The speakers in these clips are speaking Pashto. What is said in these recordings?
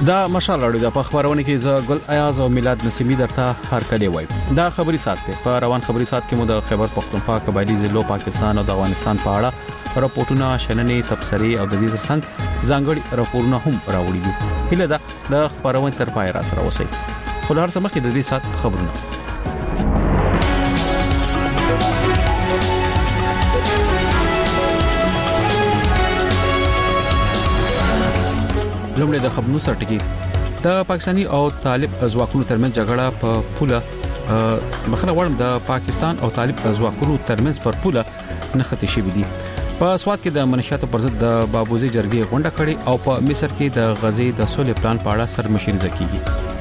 دا مشال اړو د خبرونه کې ز ګل ایاز او میلاد نسیمی درته هر کله وای دا خبري ساتي په روان خبري سات کې مو د خیبر پختونخوا قبایلی ضلع پاکستان او د افغانستان په اړه راپورټونه شننې تبصرې او د دې ترڅنګ ځانګړي راپورونه هم راوړي دي هله دا د خبرونه تر پای را سره وسی خو هر څه مخکې د دې سات خبرونه لومړی د خبرونو سرټکی د پاکستاني او طالب ځواکونو ترمنځ جګړه په پوله مخنه وړم د پاکستان او طالب ځواکونو ترمنځ پر پوله نښتې شوې دي په سواد کې د منشاتو پر ضد د بابوزي جرګې غونډه کړې او په مصر کې د غزې د سولې پلان په اړه سرمشریزه کیږي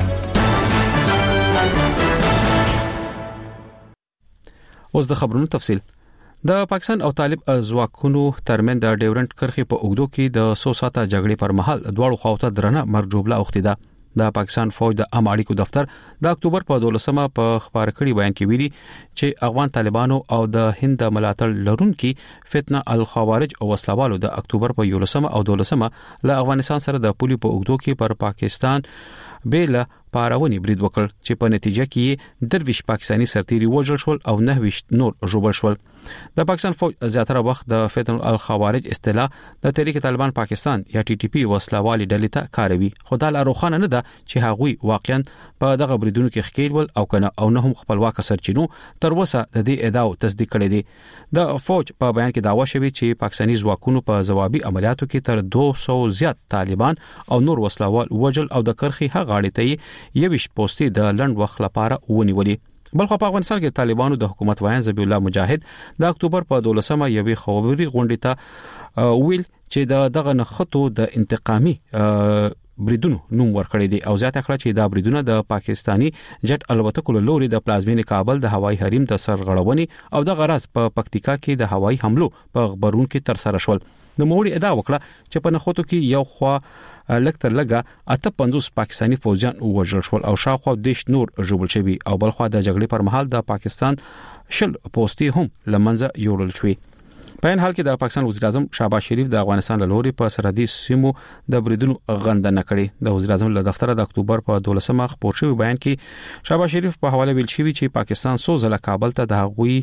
اوس د خبرونو تفصیل د پاکستان او طالب ځواکونو ترمن د ډیورنټ کرښې په اوګدو کې د 100 ساعته جګړې پر مهال دواړو خواوته درنه مرجوبله اوختي ده د پاکستان فوج د عام اړیکو دفتر د اکتوبر په 12مه په خبر کړي بیان کې ویلي چې افغان طالبانو او د هند ملاتړ لرونکي فتنه الخوارج او وسلوالو د اکتوبر په 11مه او 12مه له افغانستان سره د پولي په اوګدو کې پر پاکستان بیل پاراونی برید وکړ چې په نتیجه کې درویش پاکستانی سرتیري وژل شول او 9 نور ژوبل شول د پاکستان فوج زیاتره وخت د فتن الخوارج اصطلاح د تحریک طالبان پاکستان یا ټي ټي پی وسلوالي ډلې ته کاروي خو دا روښانه نه ده چې هغوی واقعا په دغه بریدونو کې ښکیل ول او کنه او نه هم خپلواک سرچینو تر اوسه د دې ادعاو تصدیق کړي دي د فوج په بیان کې داوا شوی چې پاکستاني ځواکونو په ځوابي عملیاتو کې تر 200 زیات طالبان او نور وسلوال وژل او د کرخي هغاړې ته یوش پوسټي د لند وخت لپاره ونیولې بلخو په افغانستان کې طالبانو د حکومت وایي ذبیح الله مجاهد د اکتوبر په 12مه یوې خبري غونډې ته ویل چې دغه نخټو د انتقامي بریدونو نوم ورکړی دی او زیاته کړه چې دا بریدونه د پاکستانی جټ الوتکو لوري د پلازمینې کابل د هوایي حریم د سرغړونې او د غرض په پکتیکا کې د هوایي حملو په خبرون کې تر سره شول د موري ادعا وکړه چې په نخټو کې یو خوا لکتر لګه 58 پاکستانی فوجیان وژل شول او شاوخوا 10 نور ژوبل شوي او بلخوا د جګړې پر مهال د پاکستان شل پوسټي هم لمنځه یوړل شوې په ان حال کې د پاکستان وزیر اعظم شهباز شریف د افغانستان له لوري په سرحدي سیمو د بریدونو غندنه کړې د وزیر اعظم له دفتر د اکتوبر په 12مه خبر شوی بیان کې شهباز شریف په حواله ویل شوی چې پاکستان سو ځله کابل ته د هغوی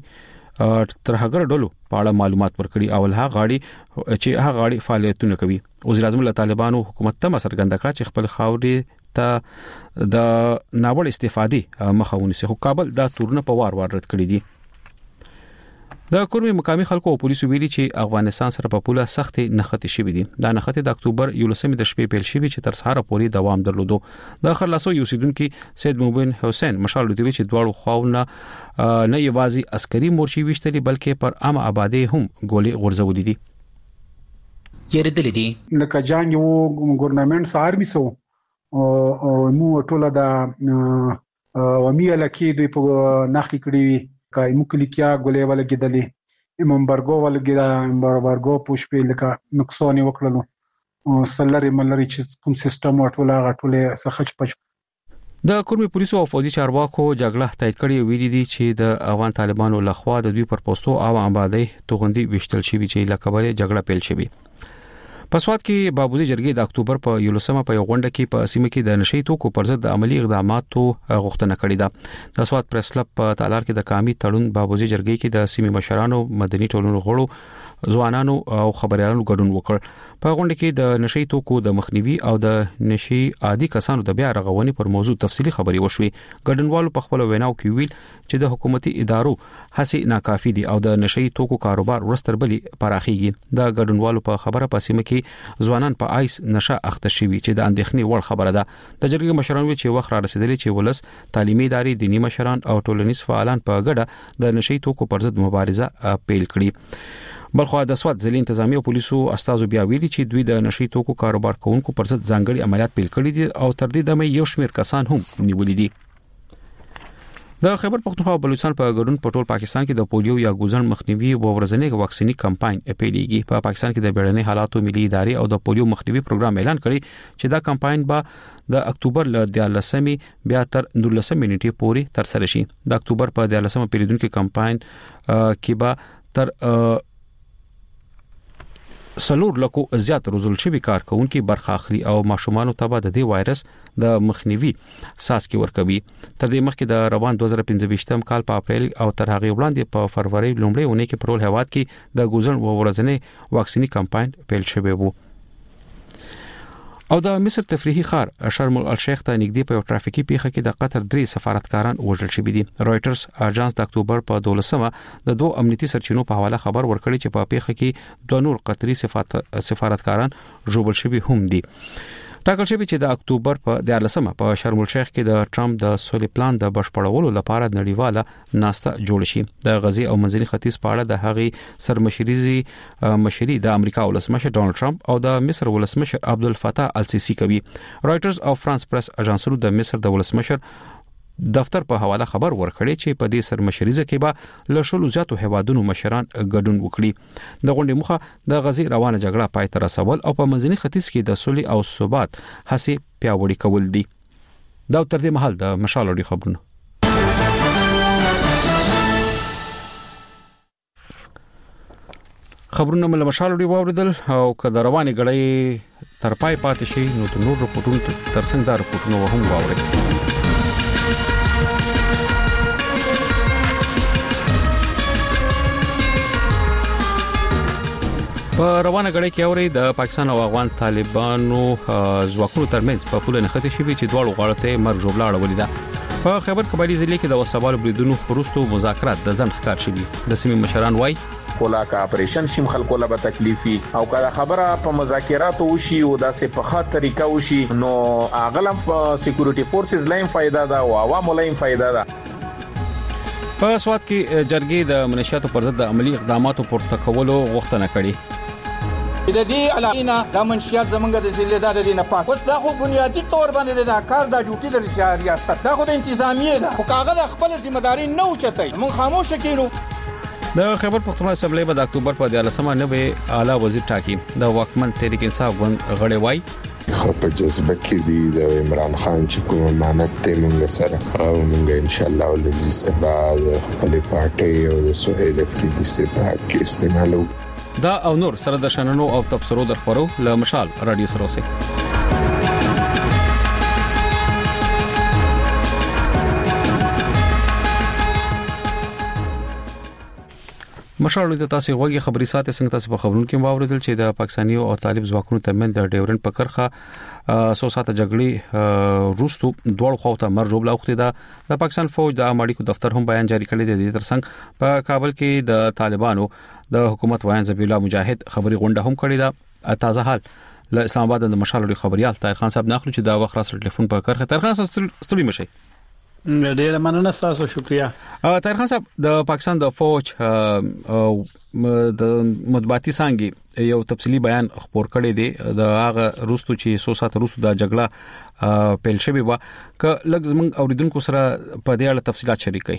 تر هغه ډلو په اړه معلومات ورکړي او له غاړي چې هغه غاړي فعالیتونه کوي وزیر اعظم له طالبانو حکومت ته مسرګند کړ چې خپل خاوري ته د ناوړ استفادې مخاوني سه کابل دا تورونه په وار رد کړی دي د کورمي مقامي خلکو او پولیسو ویلي چې افغانستان سره په پوله سختي نښتې شوې دي دا نښتې د اکتوبر 11مه د شپې پیل شوې چې تر سهار پورې دوام درلودو د خرلاسو یوسیدونکو سید مبین حسین مشال دوی چې دواړو خواونه نه یوازې عسکري مورچې وشتلې بلکې پر عامه آبادی هم ګولې غورځولې دي یریدل دي لکه جنگ وو ګورنمنت آرمي سو او مو ټوله د ومیه لکه دوی په نخې کړی کای مکلیکیا ګولې ولګیدلې امبارګو ولګیدا پوښپې لکه نقصان وکړلو سلری ملری چې کوم سیستم ټوله غټوله سخچ پچ د کورمي پولیسو او فوجي چارواکو جګړه تایید کړې ویلي دي چې د افغان طالبانو لخوا د دوی پر پوسټو او آبادی توغندي وشتل شي چې لکبره جګړه پیل شي په سواد کې بابوزي جرګې د اکتوبر په 11مه په غونډه کې په سیمه کې د نشي توکو پر ضد د عملی اقداماتو غوښتنه کړې ده د سواد پریس کلب په تالار کې د کامی تړون بابوزي جرګې کې د سیمه مشرانو مدني ټولنو غړو ځوانانو او خبريالانو ګډون وکړ په غونډه کې د نشي توکو د مخنیوي او د نشي عادي کسانو د بیا رغونې پر موضوع تفصیلی خبري وشوي ګډونوالو په خپل ویناو کې ویل چې د حکومتي ادارو هڅې ناکافي دي او د نشي توکو کاروبار ورستربلي پراخيږي د ګډونوالو په خبره پسې مکه ځوانان په آیس نشه اخته شوي چې د اندېښنې وړ خبره ده د جرګې مشرانو چې وخت را رسیدلی چې ولس تعلیمي ادارې دینی مشران او ټولنیز فعالان په ګډه د نشي توکو پر ضد مبارزه پیل کړي بلخو د سواد ځلې انتظامی او پولیسو استازو بیا ویلي چې دوی د نشي توکو کاروبار کوونکو پر ضد ځانګړي عملیات پیل کړي دي او تر دې دمه یو شمېر کسان هم نیولې دي د خیبر پختونخوا او بلوچستان په ګډون په ټول پاکستان کې د پولیو یا ګوزن مخنیوي او ورځنی واکسینی کمپاین پیلېږي په پاکستان کې د بیړني حالاتو ملي ادارې او د پولیو مخنیوي پروګرام اعلان کړی چې دا کمپاین به د اکتوبر ل 13مې بیا تر 19 نیټې پورې تر سره شي د اکتوبر په 13مې پیریدونکو کمپاین کې به تر سلور لکو زیات روزل شوی کارکونکو برخه اخلي او ماشومان ته د دې وایرس د مخنیوي ساسکی ورکوي. تر دې مخکې د روان 2015م کال په اپریل او تر هغه وړاندې په فروری لومړۍ اونۍ کې پرول هواد کې د ګوزن ورځنی واکسینی کمپاین پیل شوی وو. او د مصر تفریحي ښار شرم الشیخ ته نږدې په یو ټرافیکي پیښه کې د قطر 3 سفارتکاران وژل شوي دي. رويټرز اژانس د اکتوبر په 12مه د دوه امنیتي سرچینو په حواله خبر ورکړی چې په پیښه کې دوه نور قطري سفارتکاران ژوبل شوي هم دي. ټاکل شوی چې د اکتوبر په 14مه په شرم الشیخ کې د ټرمپ د سولې پلان د بشپړولو لپاره نړیواله ناسته جوړ شي. د غزي او منځني ختیځ په اړه د هغې مشري د امریکا ولسمشر ډونالد ټرمپ او د مصر ولسمشر عبدالفتاح السیسی کوي. رويټرز او فرانس پریس اژانسونو د مصر د ولسمشر دفتر په حواله خبر ورکړی چې په دې سرمشريزه کې به له شلو زیاتو هوادونو مشران ګډون وکړي. د غونډې مخه د غزي روانه جګړه پای ته رسول او په منځني ختیځ کې د صلح او ثبات هڅې پیاوړې کول دي. دا تر دې مهال د مشال اوري خبرونه. خبرونه مل مشال اوري واوریدل او کله روانه غړې تر پای پاتې شي نو د نور رپورټونو ترڅنګ دا رپورټونه هم واوري. په روانه غړې کې اوري د پاکستان او افغان طالبانو ځواکونو ترمنځ په پوله نښتې شوې چې دواړو غاړو ته مرګ جوړه اړولې ده. په خیبر کبالي ضلع کې د وسوالو بریدونو وروسته مذاکرات د ځن ښکار شوي. د سیمې مشران وایي کولا کا اپریشن شیم خلکو له تکلیفي او کله خبره په مذاکراتو وشي او داسې په خاطر طریقه وشي نو اغلم سکیورټي فورسز لایم فائدہ ده او عوامو لایم فائدہ ده. په سواد کې جرګې د منشیاتو پر ضد عملی اقداماتو پورته کولو غوښتنه کړې. د دې علاوه د منشیات زمونږ د ضلع د دینه پاک اوس دا خو بنیادی تور باندې د کار د ډیوټي د ریاست دا خو د انتظامیه ده خو کاغذ خپل ځمېداري نه اوچتای مون خاموش کینو. د خیبر پختونخوا اسمبلی په اکتوبر په 14مه نوې اعلی وزیر ټاکی. د واکمن تحریک انصاف غون غړې وای خو په جذبه کې دی د عمران خان چې کوم امانت ته موږ سره او موږ ان شاء الله ولزي سبا د خپل پارټي او د سهیل افریدي سبا کې استعمالو. دا او نور سره د شننو او تبصرو در خبرو له مشال رادیو سره اوسئ. مشال د تاسو غوږی خبري ساتي څنګه تاسو په خبرونو کې واوریدل چې د پاکستاني او طالب ځواکونو ترمنځ د ډیورنډ په کرخه 100 ساعته جګړې روستو دوړ خواته مرجوب لاوخته ده. د پاکستان فوج د امریکا دفتر هم بیان جاری کړی دی. ترڅنګ په کابل کې د طالبانو د حکومت وایي ذبیح الله مجاهد خبري غونډه هم کړې ده. تازه حال له اسلام آباد د مشال خبريال طاهر خان صاحب ناخلو چې دا وخت را سره ټلیفون په کرخه. طاهر خان ستړي مشي. ډېر مننه تاسو شکریا. طاهر خان صاحب د پاکستان د فوج د مطبوعاتي څنګه یو تفصیلی بیان خبر کړی دی د هغه روستو چې 100 ساعت روستو د جګړه پیل شوی و ک لږ زمنګ اوریدونکو سره په دې اړه تفصيلات شریک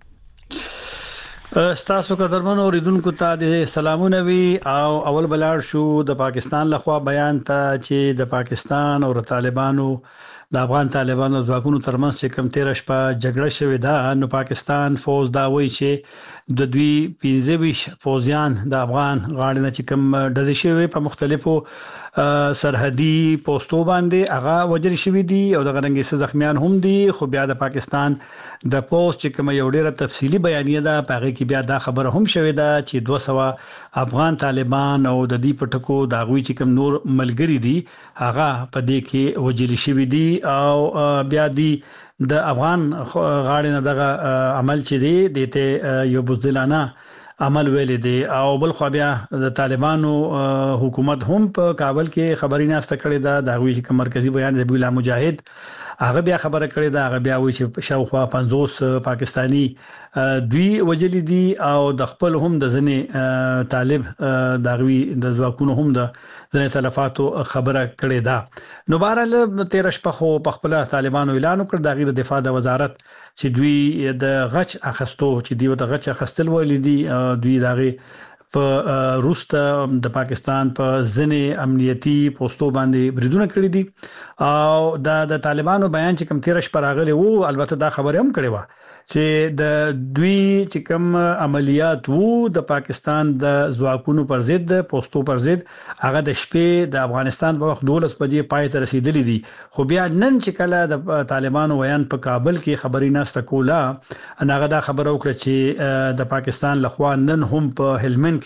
کړئ. تاسو قدرمن اوریدونکو ته د سلامونه وی او اول بلار شو د پاکستان لخوا بیان ته چې د پاکستان او طالبانو د افغان طالبانو ځواکونو ترمنځ چې کوم 13 شپه جګړه شوې ده نو پاکستان فوج دا وایي چې د دوی 15 فوجیان د افغان غاړې نه چې کوم ډزې شوې په مختلفو سرحدي پوسټو باندې هغه وجل شوې دي او د غرنګي زخمیان هم دي. خو بیا د پاکستان د پوسټ چې کوم یو ډیره تفصیلی بیانیه ده پاره کې بیا دا خبره هم شوې ده چې 200 افغان طالبان او د دې پټکو دا غوي چې کوم نور ملګری دي هغه په دې کې وجل شوې دي او بیا دي د افغان غاړې نه دغه عمل چې دی دته یو بوزدلانه عمل ویل دي او بل خو بیا د طالبانو حکومت هم په کابل کې خبري ناشته کړې ده د غوي چې مرکزی بیان ذبیح الله مجاهد هغه بیا خبره کړې ده هغه بیا وایي چې شاوخوا 50 پاکستانی دوی وجلی دي او د خپل هم د ځنې طالب د غوي د ځواکونو هم د ځنې تلفاتو خبره کړې ده. نو بهرحال 13 شپه په خپل طالبانو اعلان وکړ د غیر دفاع د وزارت چې دوی د غچ اخستو چې دوی د غچ اخستل ولې دي دوی دغه په روسته د پاکستان په ځنې امنیتي پوسټو باندې بریدونه کړی دي او د طالبانو بیان چې کوم 13 پراغله وو البته دا خبره هم کړې و چې د دوی چې کوم عملیات وو د پاکستان د ځواکونو پر ضد پوسټو پر ضد هغه د شپې د افغانستان په وخت 12 بجې پای ته رسیدلې دي خو بیا نن چې کله د طالبانو ویان په کابل کې خبري ناسته کوله هغه دا خبره وکړه چې د پاکستان لخوا نن هم په هلمند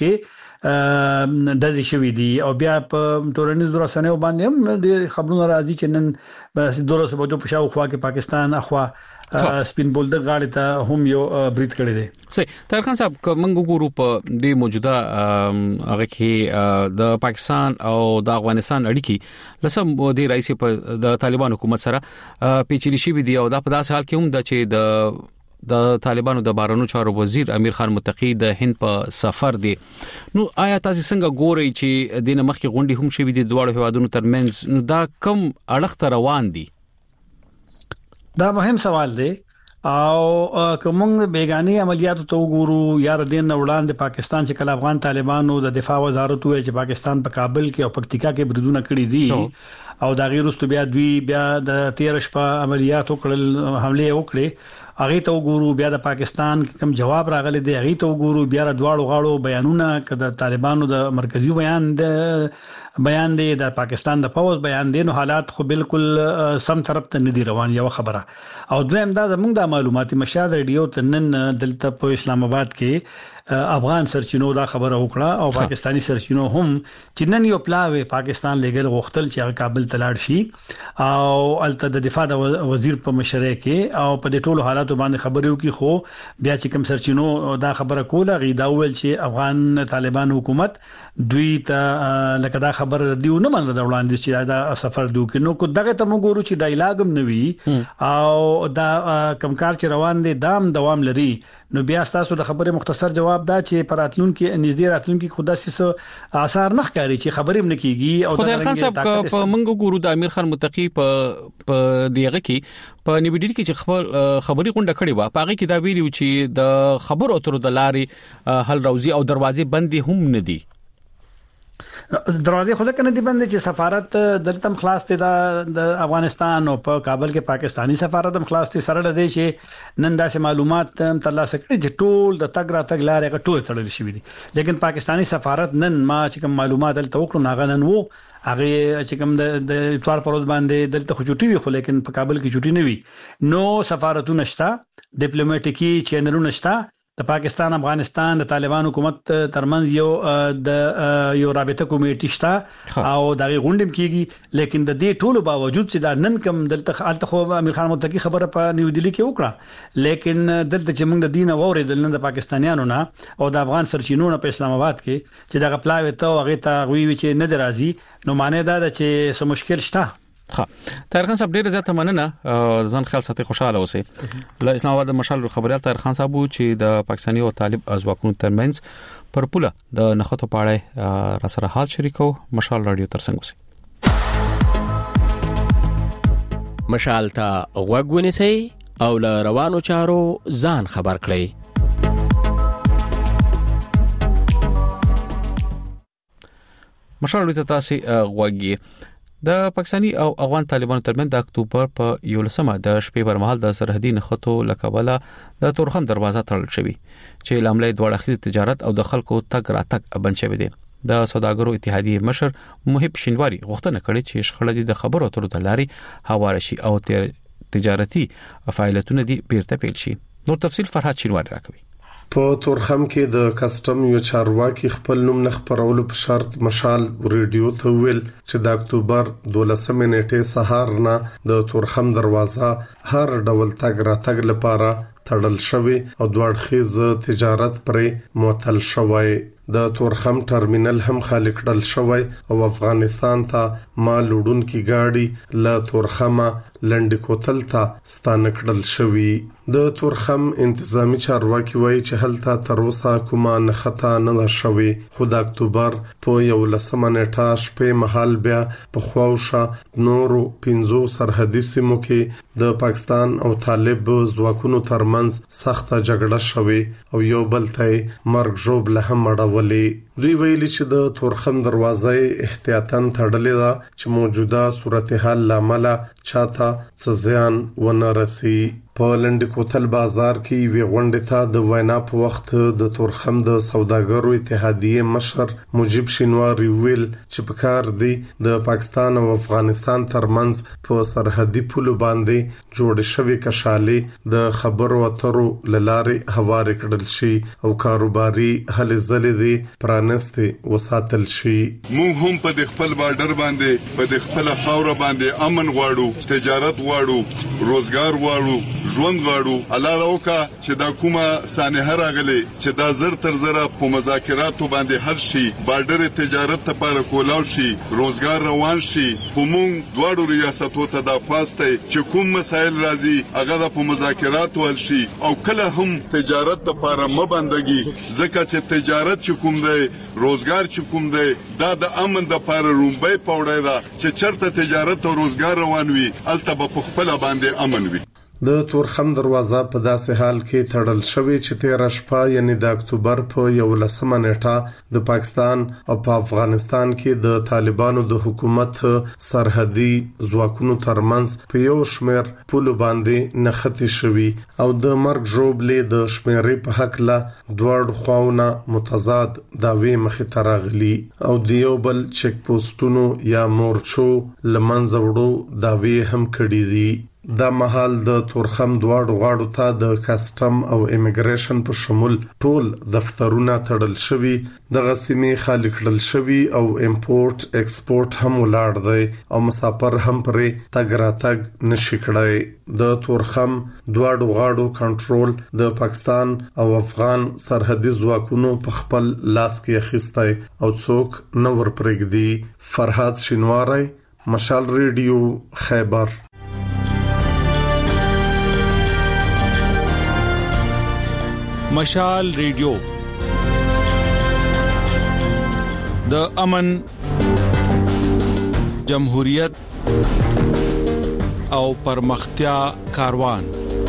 کې دزي شوې دي او بیا په تورنیز رسنیو باندې هم د خبرونو راځي چې نن بس 12 بجو په شاو خوا کې پاکستان اخوا سپین بولډر غاړي ته هم یو بریټ کړی دی. صحیح طاهر خان صاحب کومنګ ګورو په د موجوده هغه کې د پاکستان او د افغانستان اړیکې لسم د رئیس په د طالبان حکومت سره پیچیدې شي دي او دا په داسې حال کې هم د چې د طالبانو د بهرنیو چارو وزیر امیر خان متقی د هند په سفر دی. نو آیا تاسو څنګه ګورئ چې د نمخ کې غونډې هم شوې دي دواړو هوادونو ترمنځ نو دا کم اړخ روان دي؟ دا مهم سوال دی او کومنګ بیگانی عملیاتو ته وګورو یا د دین وړاندې پاکستان چې کله افغان طالبانو د دفاع وزارت وایي چې پاکستان په کابل کې او پکتیکا کې بریدونه کړی دي او دا غیرستو بیا د 13 شپه عملیاتو کړل حمله وکړي هغه ته وګورو بیا د پاکستان کوم جواب راغلی دی هغه ته وګورو بیا د دواړو غاړو بیانونه کده طالبانو د مرکزی بیان دی د پاکستان د فوز بیان دی نو حالات خو بالکل سم طرف ته ندي روان یو خبره او دویم دا زموږ د معلوماتي مشاهده ریډیو ته نن دلته په اسلام آباد کې افغان سرچینو دا خبره وکړه او پاکستانی سرچینو هم چې نن یو پلاوي پاکستان لګل غوښتل چې کابل تلاړ شي او الته د دفاع د وزیر په مشرۍ کې او په دې ټولو حالاتو باندې خبرو کې خو بیا چې کوم سرچینو دا خبره کوله غیدا ول چې افغان طالبان حکومت دوی ته لکه دا خبر دیو نه منل دا وړاندې چې دا سفر دیو کې نو کو دغه ته موږ ګورو چې ډایلاګ هم نوي او دا کمکار چې روان دي دوام لري نو بیا تاسو د خبره مختصر جواب دا چې پراتلون کې نږدې راتلون کې خدا سیس آثار نه ښکاري چې خبرې هم نکېږي او خدای خان صاحب په منګو ګورو د امیر خان متقی په دیغه کې په نیوډیل کې چې خبري غونډه کړې و په هغه کې دا ویلو چې د خبرو اترو د لارې حل راوځي او دروازې بندي هم نه دي دروازې خو ځکه نه دي بند چې سفارت دلته خلاص دي د افغانستان او په کابل کې پاکستانی سفارت هم خلاص دي سره لدی چې نن داسې معلومات ترلاسه کړي چې ټول د تګ را تګ لارې ټول تړل شوی دي لیکن پاکستانی سفارت نن ما چې کوم معلومات دلته وکړو ناغه نن وو هغه چې کوم د اتوار پروز باندې دلته خو چټي وي خو لیکن په کابل کې چټي نه وي نو سفارتونه شته ډیپلوماټیکي چینلونه شته د پاکستان افغانستان د طالبان حکومت ترمنځ یو رابطه کمیټه شته او دغه غونډم کیږي لیکن د دې ټولو باوجود چې دا نن کم دلته خو امیر خان متقی خبره په نیو دلی کې وکړه لیکن دلته چې موږ د دین اوریدل نه د پاکستانیانو نه او د افغان سرچینو په اسلام آباد کې چې دغه پلاوي ته هغه ته وی چې نه درازي نو معنی دا چې څه مشکل شته ها طاهر خان صاحب ډیر زیاته مننه ځان خیال ساتي خوشاله اوسئ له اسلام آباد مشال خبريال طاهر خان صاحب چې د پاکستاني او طالب ازواکونو ترمنځ پر پوله د نخښتو پاړې را سره حال شریکو مشال رادیو ترڅنګ اوسئ مشال ته غوږ ونیسئ او له روانو چارو ځان خبر کړئ مشال رادیو تاسو غوږی د پاکستاني او افغان طالبانو ترمنځ د اکتوبر په 11مه د شپې پر مهال د سرحدي نښتو لکواله د تورخم دروازه تړل شوې چې لاملې دوه اړخیز تجارت او د خلکو تګ راتګ بند شوی دی د سوداګرو اتحادیې مشر محب شینواری غوښتنه کړې چې شخړې د خبرو اترو د لارې هواره شي او تجارتي فعالیتونه دي بیرته پیل شي نور تفصیل فرحات شینواری راکوي په تورخم کې د کسٹم یو چارواکي خپل نوم نه خبرولو په شرط مشال ریډیو ته ویل چې د اکتوبر 12 نیټه سهار نه د تورخم دروازه هر ډول تګ راتګ لپاره تړل شوی او دوړخیز تجارت پرې معطل شوی د تورخم ټرمینل هم خالق کړل شوی او افغانستان ته مال وړونکي گاډي له تورخمه لنډ کوتل ته ستانه کړل شوی. د تورخم انتظامی چارواکي وایي چې هلته تر اوسه کومه نښته نه شوې، خو د اکتوبر په 11 نیټه شپې مهال بیا په خواوشه نورو 5 سرحدي سیمو کې د پاکستان او طالب ځواکونو ترمنځ سخته جګړه شوې او یو بل ته مرګ ژوبله هم اړولې. دوی ویلي چې د تورخم دروازه احتیاطاً تړلې ده چې موجوده صورتحال لامل چاته څه زیان ونه رسي. په لنډ کوتل بازار کې وی غونډه ته د وینا په وخت د تورخم د سوداګرو اتحادیه مشر مجيب شینواری ویل چې په کار دی د پاکستان او افغانستان ترمنځ په سرحدي پولو باندې جوړ شوی کشالې د خبرو اترو لارې هوار کړل شي او کاروباري هلې ځلې دي پرانستې وساتل شي. موږ هم په خپل بارډر باندې په خپل خاور باندې امن غواړو، تجارت غواړو، روزګار غواړو، ژوند غواړو. الله راوکا چې دا کومه سانحه راغلي چې دا زر تر زره په مذاکراتو باندې حل شي، بارډر تجارت لپاره کولاو شي، روزګار روان شي. په موږ دواړو ریاستو ته دا فاسته چې کوم مسایل راځي هغه په مذاکراتو حل شي او کله هم تجارت لپاره مبندګي، ځکه چې تجارت چې کوم دی، روزګار چې کوم دی، دا د امن لپاره رومبای پوړی دا چې چرته تجارت او روزګار روان وي الته په خپل باندې امن وي. د تورخم دروازه په داسې حال کې تړل شوې چې 13 شپه یعنی د اکتوبر په 11 نیټه د پاکستان او په افغانستان کې د طالبانو د حکومت سرحدي ځواکونو ترمنځ په یو شمېر پولو باندې نښتې شوي او د مرګ ژوبلې د شمیرې په حق لا دوړ خواونه متضاد داوی مخې ته راغلي او د یو بل چک پوسټونو یا مورچو لمنځه وړو داوی هم کړي دي. دا مهال د تورخم دواړو غاړو ته د کسټم او امیګریشن په شمول ټول دفترونه تړل شوي، د غسیمې خالي کړل شوي او امپورټ ایکسپورټ هم ولاړ دی او مسافر هم پرې تګ راتګ نشي کړای. د تورخم دواړو غاړو کنټرول د پاکستان او افغان سرحدي ځواکونو په خپل لاس کې اخیستی او څوک نه ورپرېږدي. فرهاد شینواری، مشال ریډیو، خیبر. مشال ریډیو د امن، جمهوریت او پرمختیا کاروان.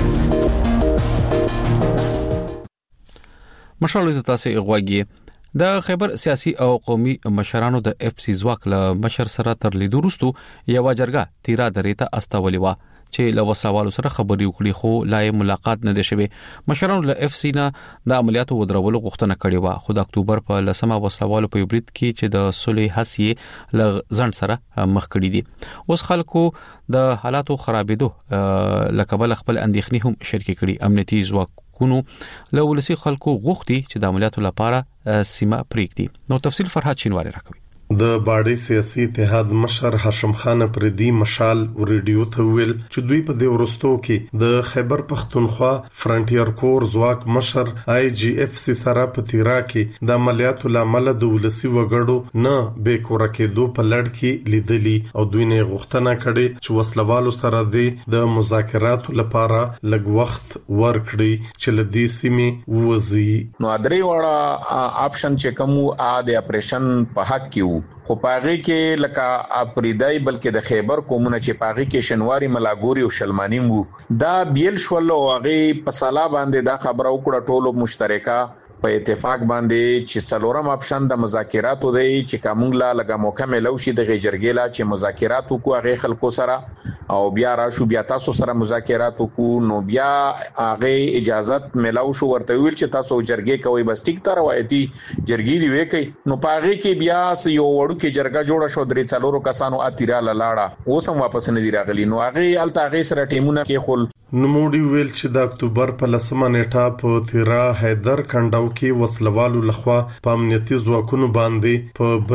مشال ته تاسو غواګي د خیبر سیاسي او قومي مشرانو د اف سی ځواک له مشر سره تر لیدو وروسته یو جرګه تیرا درې ته استولې و چې له وسوالو سره خبرې وکړي، خو لا ملاقات نه دی شوی. مشرانو له اف سی نه د عملیاتو ودرولو غوښتنه کړې و، خو د اکتوبر په 10 وسوالو په برید کې چې د صلح حسیه ل ځند سره مخ کړی دي. اوس خلکو د حالاتو خرابېدو لکبل خپل اندېښنې هم شریک کړي. امنیتي ځواکونو له ولسی خلکو غوښتي چې د عملیاتو لپاره سیمه پریږدي. نو تفصیل فرهاد شینواری راکوي. د باډي سیاسي اتحاد مشر هاشم خان پردي مشال ریډیو ته ویل چې دوی په دې ورستو کې د خیبر پختونخوا فرنټیر کور ځواک مشر آی جی اف سی سره په تیرا کې د عملیاتو لامل د ولسی وګړو نه به کور کېدو په لړ کې لیدلی او دوی نه غوښتنه کړې چې وسلوالو سره د مذاکراتو لپاره لږ وخت ورکړي چې لدی سیمه ووزي. نو درې وړه آپشن چې کوم د اپریشن په حق کې خو پاغي کې لکه افریدای بلکې د خیبر کومونه چې پاغي کې شنواری ملاګوري او شلمانی وو دا بیل شول او هغه په سالا باندې دا خبره وکړه ټولو مشترکه په اتفاق باندې چې څلورم اپشن د مذاکراتو دی چې کوملا لګه مکمل او شي د غجرګیلا چې مذاکرات وکړو هغه خلکو سره او بیا راشو بیا تاسو سره مذاکرات وکړو نو بیا هغه اجازت ملاو شو ورته ویل چې تاسو جرګې کوي بس ټیک تر روایتي جرګې دی وکي نو پاغه کې بیا یو وړو کې جرګه جوړه شو درې څلورو کسانو اتیرا لاړه اوسم واپس نه دی راغلی نو هغه الته هغه سره ټیمونه کې خل نموړي ویل چې د اکتوبر په 10 نیټه په تیرا حیدر کنداو کې وسلوالو لخوا په امنیتي ځواکونو باندې په برید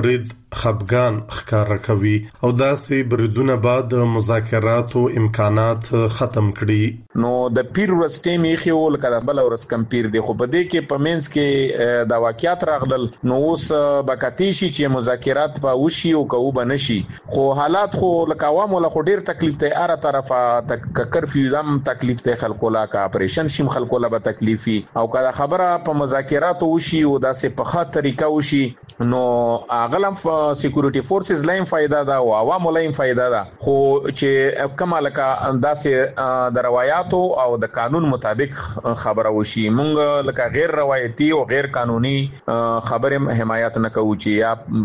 خپګان ښکارا کوي او داسې بریدونه بعد مذاکراتو امکانات ختم کړي. نو د پیر ورستې میخي ول کړه بل ورس کم پیر دی خو بده کې پمنس کې د واقعیت راغلل نو اوس بکتی شي چې مذاکرات په وشي او کو بنشي خو حالات خو لکوام ولا خو ډیر تکلیف ته اره طرفه د کرفیو زم تکلیف ته خلکو لا کا اپریشن شیم خلکو لا به تکلیفي او کله خبره په مذاکرات وشي او داسې په خاطر طریقه وشي نو اغلم سکیورټي فورسز لایم فائدہ دا او عوام لایم فائدہ دا خو چې کمال کا انداسه د روایتو او د قانون مطابق خبره وشي مونږ لکه غیر روایتي او غیر قانوني خبره حمایت نه کوو چې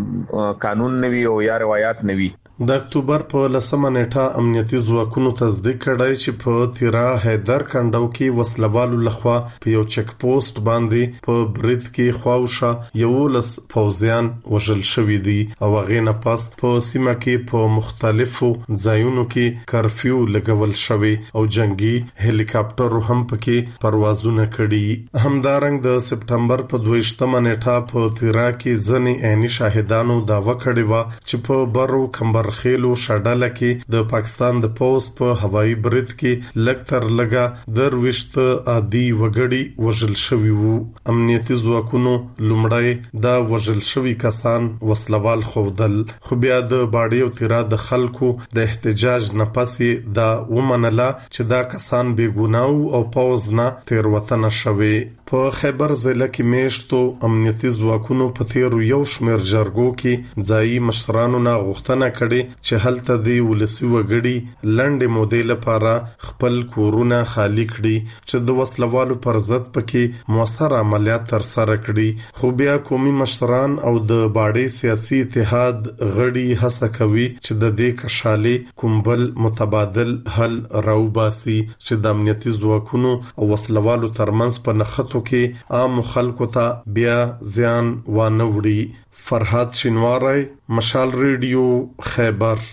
یا قانون نوي او یا روایت نوي. د اکتوبر په 10 نیټه امنیتي ځواکونو تصدیق کړی چې په تیرا حیدر کندو کې وسلوالو لخوا په یو چک پوسټ باندې په برید کې خواوشه یو لس فوزیان وژل شوی دي او هغه نه پس په سیمه کې په مختلفو ځایونو کې کرفیو لګول شوی او جنگي هلیکاپټر هم پکې پروازونه کړي. همدارنګ د سپټمبر په 22 نیټه په تیرا کې ځنې عیني شاهدانو داوا کړی و چې په برو کمبر خېلو شډاله کې د پاکستان د پوز په هوایي برید کې لکتر لګا درويشت عادي وګړي وژل شوی وو. امنیتي ځواکونو لومړی دا وژل شوی کسان وسلوال خوودل خو بیا د باډي او تیرا د خلکو د احتجاج نه پسې دا ومنله چې دا کسان بے ګناه او پوز نه تیروتنه شوی. په خیبر ضلع کې میشتو امنیتي ځواکونو په تیرو یو شمیر جرګو کې ځایي مشرانو نه غوښتنه کړې چې هلته دی ولسی وګړي لنډه مودې لپاره خپل کورونه خالی کړي چې د وسلوالو پر ضد پکې موثر عملیات تر سره کړي خو بیا قومي مشران او د باډي سیاسي اتحاد غړي هڅه کوي چې د دې کشالې کومبل متبادل حل راوباسي چې د امنیتي ځواکونو او وسلوالو ترمنځ په نخښتو کې عام خلکو ته بیا زیان وانه وړي. فرحات شینواری، مشال ریډیو، خیبر.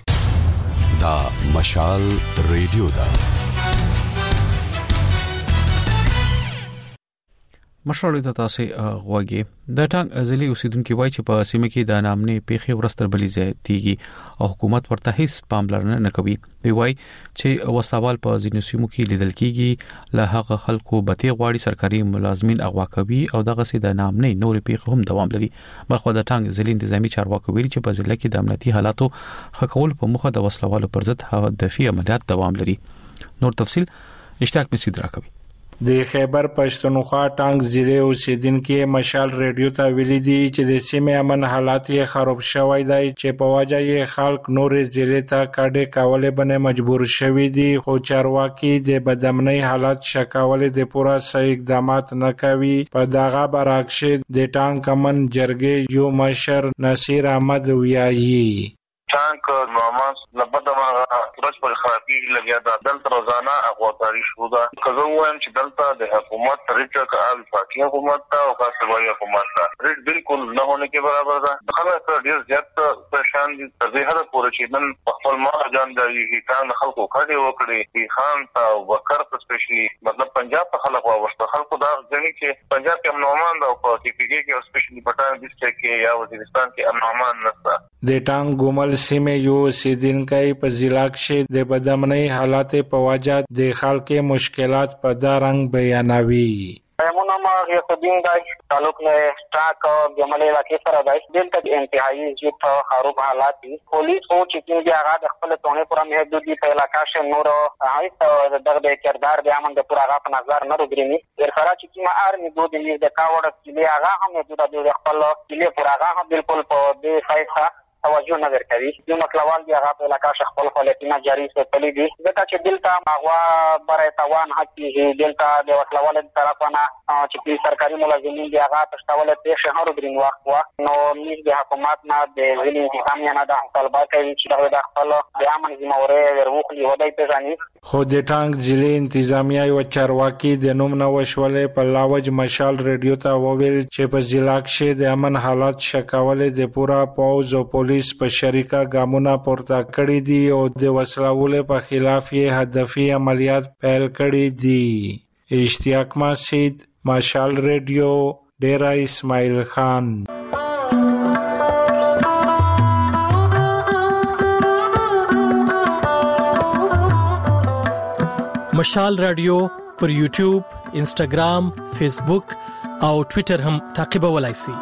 دا مشال ریډیو دا مشرلو ته تاسو غوږی د ټانګ ازلی اوسیدونکو وایي چې په سیمه کې د نامنې پیخي ورستر بلی زیاتیږي او حکومت ورته هیڅ پاملرنه نه کوي. دی وایي چې وسوال په ځینو سیمو کې لیدل کیږي له هغه خلکو بتی غواړي سرکاري ملازمین اغوا کوي او دغه سي د نامنې نور پیخي هم دوام لري. بلخو د ټانګ ازلی انتظامی چارواکو ویلي چې په ضلع کې د امنیتي حالاتو خکول په مخه د وسلوالو پر ضد هدفي عملیات دوام لري. نور تفصيل اشتیاق مسید راکوي. د خیبر پښتونخوا ټانګ ضلع اوسیدونکو مشال ریډیو ته ویلي دي چې د سیمې امن حالات یې خراب شوی دی چې په وجه یې خلک نور ضلع ته کډې کولې باندې مجبور شوي دي خو چارواکي د بدامنۍ حالات شکولې د پوره صحیح اقدامات نه کوي. په دغه برعکس د ټانګ امن جرګې یو مشر نصیر احمد ویایي ټانک نوماس لبدما ورځ پر خرابي لګیا دا دلته روزانه اغواتاري شو دا کزه وایم چې دلته د حکومت طریقه کار پاکي حکومت ته او خاصه وایي حکومت ته ریټ بالکل نه هونه کې برابر ده خلک ډیر زیات پریشان دي تر دې حد پورې چې نن خپل ما جان دی کان خلکو کړي وکړي خان ته وکړ په سپیشلی مطلب پنجاب ته خلک واوښته خلکو دا ځنی چې پنجاب کې امنومان دا او پی پی کې او سپیشلی پټان ډیسټریکټ کې یا وزیرستان کې امنومان نشته. د ټانګ ګومل سیمه یو سیدینکای په ضلع کې د بدامنۍ حالات په وجه د خلکو مشکلات په دارنګ بیانوي. منما یقین دای تعلق نه سٹاک جملې علاقې سره دای دلته انتهایی ضعیف خراب حالات دي. پولیس او چې هغه د خپل تونه پورا محدودي په علاقې شه نور هیڅ دغه کردار د امن د پورا غا په نظر نه وګرځي. ورخرا چې ما ارمي دوه د کاوړ کې هغه هم د خپل کلی پورا غا بالکل په دې فایده توجه نه ورکوي. یو مطلب دی هغه په علاقې خپل فعالیتونه جاری ساتلي دي ځکه چې دلته هغه برای توان حقي دلته د وسلوال طرفانه چې سرکاري ملازمین دی هغه تشتول ته شهر درین وخت نو موږ د حکومت نه د ځینې انتظامیه نه د طلبه کوي چې د خپل د امن ذمہواره ورغلي ودی پیژني. خو د ټانګ ضلع انتظامیه او چارواکي د نوم نو وشولې په لاوج مشال ریډیو ته وویل چې په ضلع کې د امن حالات شکولې د پورا پوز او پولیس په شریکه ګامونه پورته کړی دي او د وسلوالو په خلاف یې هدفي عملیات پیل کړی دي. اشتیاق مسید، مشال ریډیو، ډیرا اسماعیل خان. مشال رادیو پر یوټیوب، انسټاګرام، فیسبوک او ټوئیټر هم تعقیبولای شئ.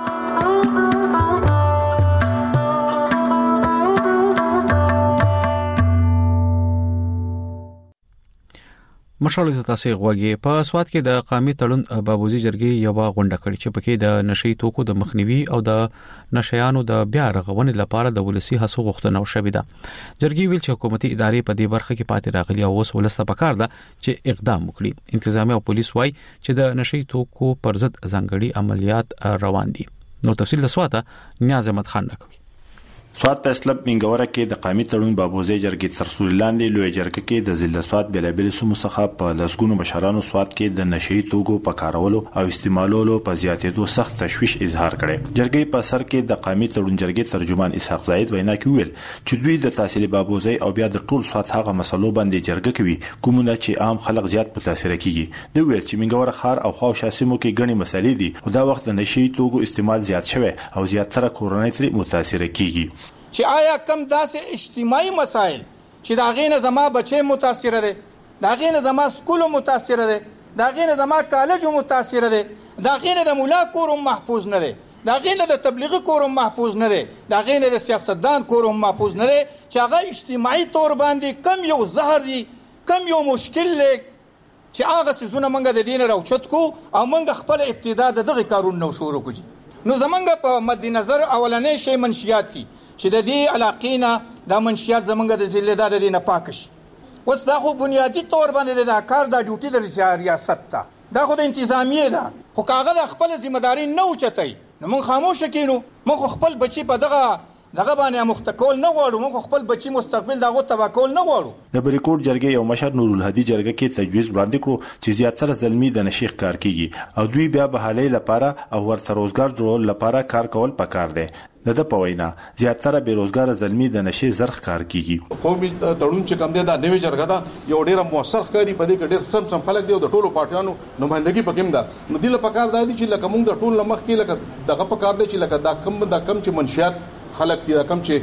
مشال ته تاسو غوږی په سواد کې د قامي تړون بابوزي جرګې یو غونډه کړې چې پکې د نشئی توکو د مخنیوي او د نشيانو د بیا رغونې لپاره د ولسی هڅو غوښتنه وشوه ده. جرګې ویل چې حکومتي ادارې په دې برخه کې پاتې راغلي او اوس ولسته پکار ده چې اقدام وکړي. انتظامی او پولیس وايي چې د نشئی توکو پر ضد ځانګړي عملیات روان دي. نو تفصیل د سواته نیاز احمد خان نکوي. سواد په اسلب منګوره کې د قامي تړون بابوزي جرګې تر څو لاندې لوی جرګه کې د ضلع سواد بلابل سمو څخه په لسګونو بشرانو سواد کې د نشئی توکو په کارولو او استعمالولو په زیاتېدو سخت تشویش اظهار کړي. جرګې په سر کې د قامي تړون جرګې ترجمان اسحاق زاید وینا کوي چې دوی د تحصیل بابوزي او بیا د ټول سواد هغه مسلو باندې جرګه کوي کومونه چې عام خلک زیات متاثر کیږي. دوی ویل چې منګوره خار او خواوشا سیمو کې غني مسلې دي او دا وخت د نشئی توکو استعمال زیات شوی او زیاتره کورنۍ ترې متاثر کیږي. چې آیا کم داسې اجتماعي مسائل چې دا غینه زما بچي متاثر دي، دا غینه زما سکول متاثر دي، دا غینه زما کالج متاثر دي، دا غینه د مولا کورم محفوظ نه دي، دا غینه د تبلیغي کورم محفوظ نه دي، دا غینه د سیاستدان کورم محفوظ نه دي، چې هغه اجتماعي تور باندې کم یو زهر دي، کم یو مشکل لګ چې هغه سيزونه منګه د دین راوچت کو او منګه خپل ابتدا دغه کارونه نو شروع کوجی. نو زمونږ په مد نظر اولنې شی منشيات دي چې د دې علاقې نه د منشيات زمونږ د ضلع د دینه پاک شي. اوس دا خو بنیادی تور باندې د کار د ډیوټي د ریاست ته دا خو د انتظامیه ده، خو کاغذ خپل ذمہ داری نه اوچتای. نو مونږ خاموش کینو، مونږ خپل بچي په دغه باندې مختکول نه غواړو، مونږ خپل بچي مستقبل دغه تباکول نه غواړو. د بریکوټ جرګې یو مشر نور الهدی جرګه کې تجویز وړاندې کړو چې زیاتره زلمی د نشیخ کار کوي او دوی بیا بهالي لپاره او ورته روزګار جوړول لپاره کار کول پکار دي. د په وینا زیاتره بیروزګار زلمی د نشي زرخ کار کوي. قومي تړون چې کم دی دا نوې جرګه دا یو ډیره موثر ښکاري، په دې کې ډیر سم خلک دی او د ټولو پارټیانو نمائندګي پکې ده. نو دله پکار دی چې لکه موږ د ټول لمخ کې لکه دغه پکار دی چې لکه دا کم چې منشيات خلک دي کم چې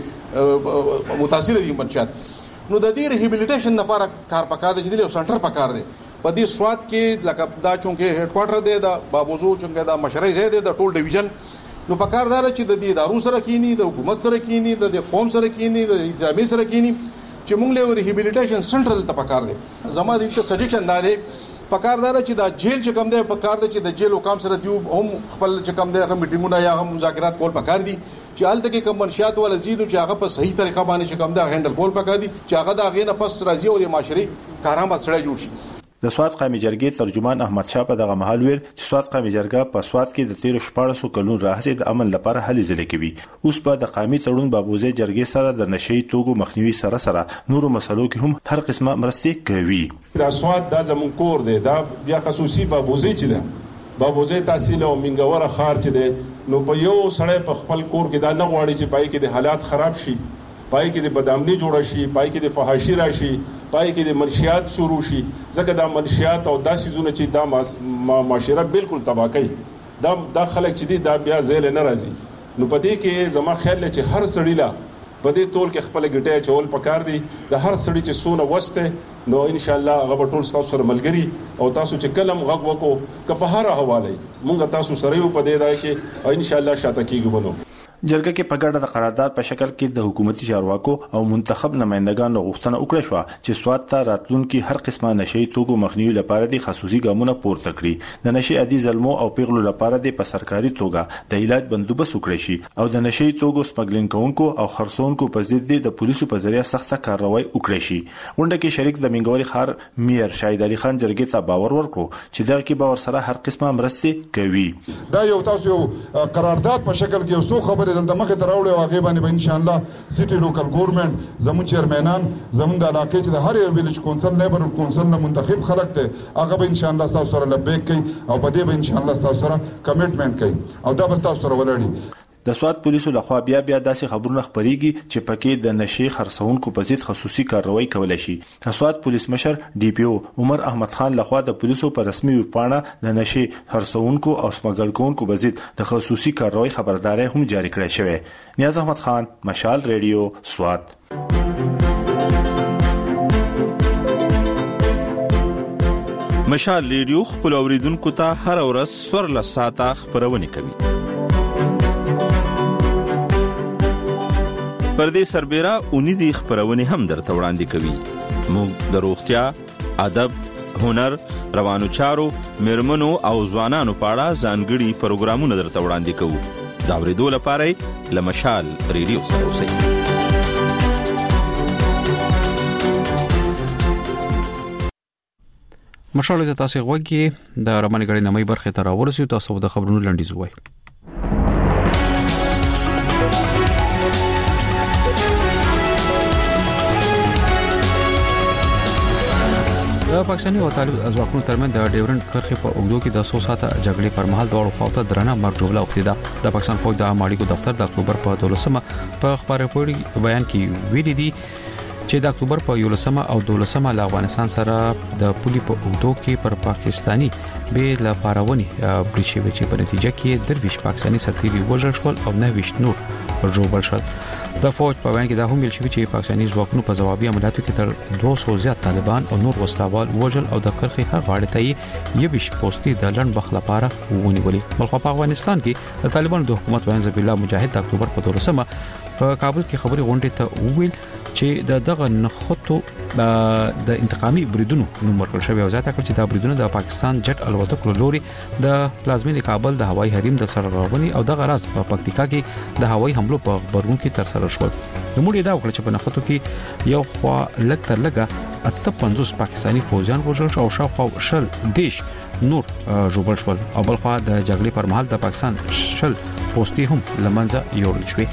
متاثر دي منشيات، نو د دې ریهابلیټیشن لپاره کار پکار دی چې یو سنټر پکار دی په دې سواد کې لکه دا چونکه هډ کوارټر دی دا بابوزو چونکه دا مشرۍ ځای دی د ټول ډیویژن. نو پکار دار چې د دې ادارو سره کینی، د حکومت سره کینی، د قوم سره کینی، د انتظامی سره کینی چې موږ له ریهابلیټیشن سنټرل ته پکار دی. زما د سجیشن دی پکار دار چې دا جیل چې کم دی پکار دی چې د جیل حکام سره دیو هم خپل چې کم دی هغه میټینګونه یا هم مذاکرات کول پکار دي چې الته کې کم منشيات ول زیدو چې هغه په صحیح طریقه باندې چې کم دی هندل کول پکار دي چې هغه دا غینه پس راځي او د معاشري کارآمد سره جوړ شي. د سواد قومي جرګې ترجمان احمد شاه په دغه محل ویل چې سواد قومي جرګه په سواد کې د 13 کلونو راهیسې د امن لپاره هلې ځلې کوي. اوس په د قومي تړون بابوزي جرګې سره د نشئی توکو مخنیوي سره نورو مسلو کې هم هر قسمه مرستې کوي. دا سواد د زمون کور دی، دا بیا خصوصي بابوزي چې ده بابوزي تحصیل او منګوره خار چې ده، نو په یو سړی په خپل کور کې دا نه غواړي چې پای کې د حالات خراب شي، پای کې د بدامنی جوړ شي، پای کې د فحاشي راشي، پای کې د منشيات شروع شي. ځکه دا منشيات او داسې زونه چې دا معاشره بالکل تباہ کوي، دا خلک چې دي دا بیا زیل نه راځي. نو پدې کې زما خیال چې هر سړی لا پدې ټول کې خپل ګټه چول پکار دي. د هر سړی چې سونه وسته نو ان شاء الله هغه ټول تاسو سره ملګری او تاسو چې کلم غږ وکړو که په هر حواله مونږ تاسو سره یو پدې دا کې ان شاء الله شاته کېږو. بنو جرګه کې په ګډه د قرارداد په شکل کې د حکومتي چارواکو او منتخب نمائندګانو غوښتنه وکړه شو چې سواد ته راتلونکي هر قسمه نشئی توکو مخنیوي لپاره د خصوصي ګامونه پورته کړي، د نشئی عادي ظلمو او پیغلو لپاره د سرکاري توګه د علاج بندوبست وکړي شي او د نشئی توکو سمګلینګ کوونکو او خرڅونکو په ضد د پولیسو په ذریعہ سخته کارروای وکړي شي. غونډه کې شریک د منګوري خار میر شاهد علي خان جرګې ته باور ورکړو چې دا کې باور سره هر قسمه مرستې کوي. دا یو تاسو یو قرارداد په شکل کې اوسو خبره دلته مخه تراوړې واقع باندې به ان شاء الله سټي لوکل ګورنمنت زمون چیرمنان زمون د علاقې چې د هر یو ویلیج کونسل نیبرهډ کونسل نه منتخب خلک ته هغه به ان شاء الله تاسو سره لبیک کوي او په دې به ان شاء الله تاسو سره کمټمنټ کوي او دا به تاسو سره ولري. د سواد پولیسو لخوا بیا داسې خبرونه خبريږي چې پکې د نشي خرڅونکو په ضد خصوصي کارروای کولای شي. د سواد پولیس مشر ډي پی او عمر احمد خان لخوا د پولیسو په رسمي ویبپاڼه د نشي خرڅونکو او سمګلکونکو په ضد د خصوصي کارروای خبرداري هم جاری کړې شوې. نیاز احمد خان، مشال ریډیو، سواد. مشال ریډیو خپل اوریدونکو ته هر ورځ 14 ساعته خبرونه کوي. پردې سربېره اونیزي خبرونه هم درته وړاندې کوي. موږ د روغتیا، ادب، هنر، روانو چارو، مرمنو او ځوانانو په اړه ځانګړي پروګرامونه درته وړاندې کوو. دا ورېدو لپاره لمشال ریډیو سره اوسئ. مشال د تاسو غوږی د رمنګړې نمای برخه ته راورسېو. تاسو د خبرونو لنډیز وای. د پاکستاني او طالب ځواکونو ترمنځ د ډیورنډ کرښې په اوږدو کې د 100 ساعته جګړې پر مهال دواړو خواته درنه مرګ جوړه وکړه. د پاکستان فوج د اماړیکو دفتر د اکتوبر په 12مه په خبرپوړي بیان کې ویلي دي چې د اکتوبر په 11 او 12 ل افغانستان سره د پولي په اوږدو کې پر پاکستاني به ل پاراوني بریښي چې په نتیجه کې درویش پاکستاني سرتیري وژل شول او 9 نور ژوبل شول. د فوج په بیان کې دا هم ویل شوی چې پاکستاني ځواکونو په ځوابي عملیاتو کې تر 200 زیات طالبان او نور وسلوال وژل او د کرخې هغه غاړه ته یې بیش پوسټي د لړن بخ لپاره ونیولې. بلخو په افغانستان کې د طالبانو د حکومت وایي ذبیح الله مجاهد د اکتوبر په 12مه په کابل کې خبري غونډه ته وویل چې دغه نخښتو د انتقامي بریدونو نوم ورکړل شوی او ځکه چې دا بریدونه د پاکستان جټ الوتکو لوري د پلازمینې کابل د هوایي حریم د سرغړونې او د غراز په پکتیکا کې د هوایي حملو په خبرونو کې تر سره شول. نوموړي دا وکړه چې په نخښتو کې یو خوا لږ تر لږه 58 پاکستاني فوجیان وژل شو او شاوخوا شل دیش نور ژوبل شول او بل خوا د جګړې پر مهال د پاکستان شل پوسټي هم لمنځه یوړل شوې.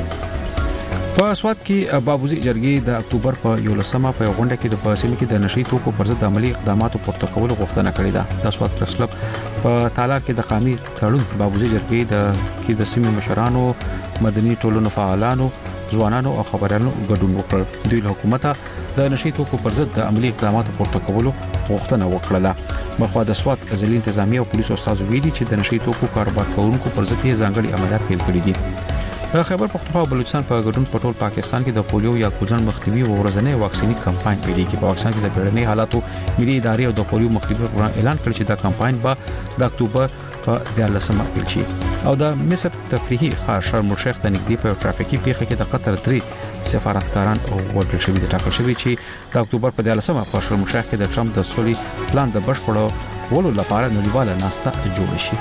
په سواد کې بابوزي جرګې د اکتوبر په 11مه په غونډه کې د پاسمه کې د نشي توکو پر ضد عملی اقداماتو پورته کولو غوښتنه کړې ده. د سواد پرس کلب په تالار کې د قامي تړون بابوزي جرګې د سیمې مشرانو، مدني ټولنو فعالانو، ځوانانو او خبريالانو ګډون وکړ. دوی له حکومت د نشي توکو پر ضد عملی اقداماتو پورته کولو غوښتنه وکړه. مخه د سواد ځلین انتظامی او پولیسو استاد ویلي چې د نشي توکو کاروبار کوونکو پر ضد یې ځانګړي عملیات پیل کړي دي. د خیبر پختونخوا او بلوچستان په ګډون په ټول پاکستان کې د پولیو یا کوزن مخنیوي او ورځنی واکسینی کمپاین پیل کیږي. په پاکستان کې د بیړني حالاتو ملي ادارې او د پولیو مخنیوي پروګرام اعلان کړ چې دا کمپاین به د اکتوبر په 13مه پیل شي. او د مصر تفریحي ښار شرم الشیخ ته نږدې په ټرافیکي پیښه کې د قطر 3 سفارتکاران او وژل شوي دي. ټاکل شوی چې د اکتوبر په 13مه په شرم الشیخ کې د ټرمپ د سولې پلان د بشپړ ولو لپاره نړیواله ناسته جوړ شي.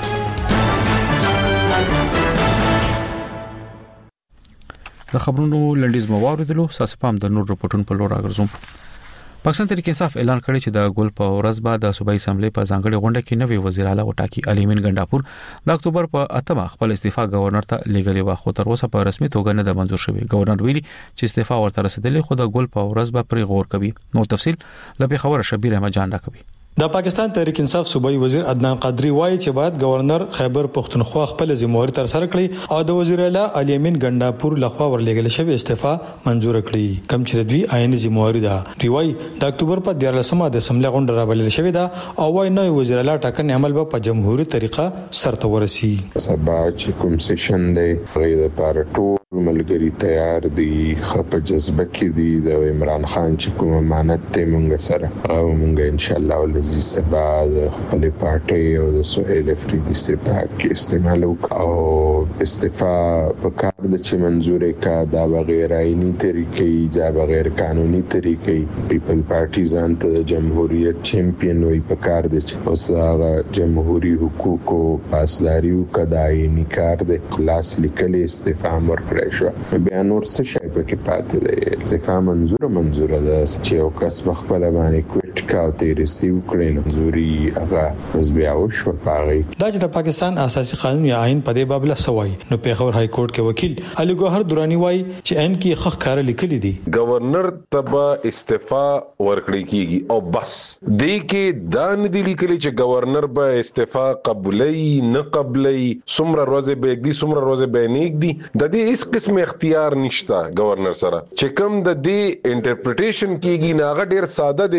د خبرونو لنډیز مواردلو ساسپام د نور رپورټونو په لور راغورځوم. پاکستان تحریک انصاف اعلان کړی چې د ګل په ورځ بعد د صوبایي اسمبلی په ځانګړي غونډه کې نوی وزیر اعلی وټاکي. الیمین ګنداپور د اکتوبر په 8مه خپل استعفا گورنر ته لیږلی و، خو تر اوسه په رسمي توګه نه د منزور شوی. گورنر ویلي چې استعفا ورته رسیدلې، خو د ګل په ورځ به پرې غور کوي. نو تفصیل لپاره خبره شبیر احمد جان راکوي. د پاکستان تحریک انصاف صوبایي وزیر عدنان قادری وایي چې باید گورنر خیبر پختونخوا خپل ذمہواری تر سره کړي او د وزیر اعلی الیمین ګنداپور لخوا ورلېږل شوی استعفا منزور کړي، کوم چې د دوی عیني ذمہواری ده. دوی وایي د اکتوبر په 13مه د اسمبلی غونډه راوړل شوې ده او وایي نوې وزیر اعلی ټاکنې عمل به په جمهوریت طریقه سرته ورسي. سبا چې کوم سیشن دی غیر لپاره ټول ملګری تیار دي، خپ جذبه کې دي. د عمران خان چې کوم امانت ته مونږ سره او مونږ ان شاء الله ولزي سبا د خپل پارټي او د سهیل افریدي سپا کې استعمال او استعفا په کار د چې منزورې کا دا بغیر عیني طریقې، دا بغیر قانوني طریقې پیپل پارټي ځان ته د جمهوریت چیمپیون وي په کار دي چې اوس هغه جمهوریت حقوقو پاسداریو کداي نکار د خلاص لیکل استعفا ورکړ شو. بیا نور څه شي پکې پاتې دی. استعفا منزور ده چې یو کس خپل باندې کوټ کا او تیر ریسیو کړي منزوري هغه اوس بیا وشو پاغي. دا چې د پاکستان اساسي قانون یا آئین په دې باب له سوای نو پیښور های کورټ کې وکیل علي ګوهر دورانی وایي چې عین کې خخ کار لیکلي دي. گورنر تبا استعفا ورکړي کیږي او بس دې کې دا نه دي لیکلي چې گورنر به استعفا قبولي نه قبولي، څومره ورځې به دی څومره ورځې به نه دی. د دې هیڅ قسم اختیار نشته گورنر سره. چې کوم د دې انټرپریټیشن کیږي ناغه ډیر ساده دی چې بس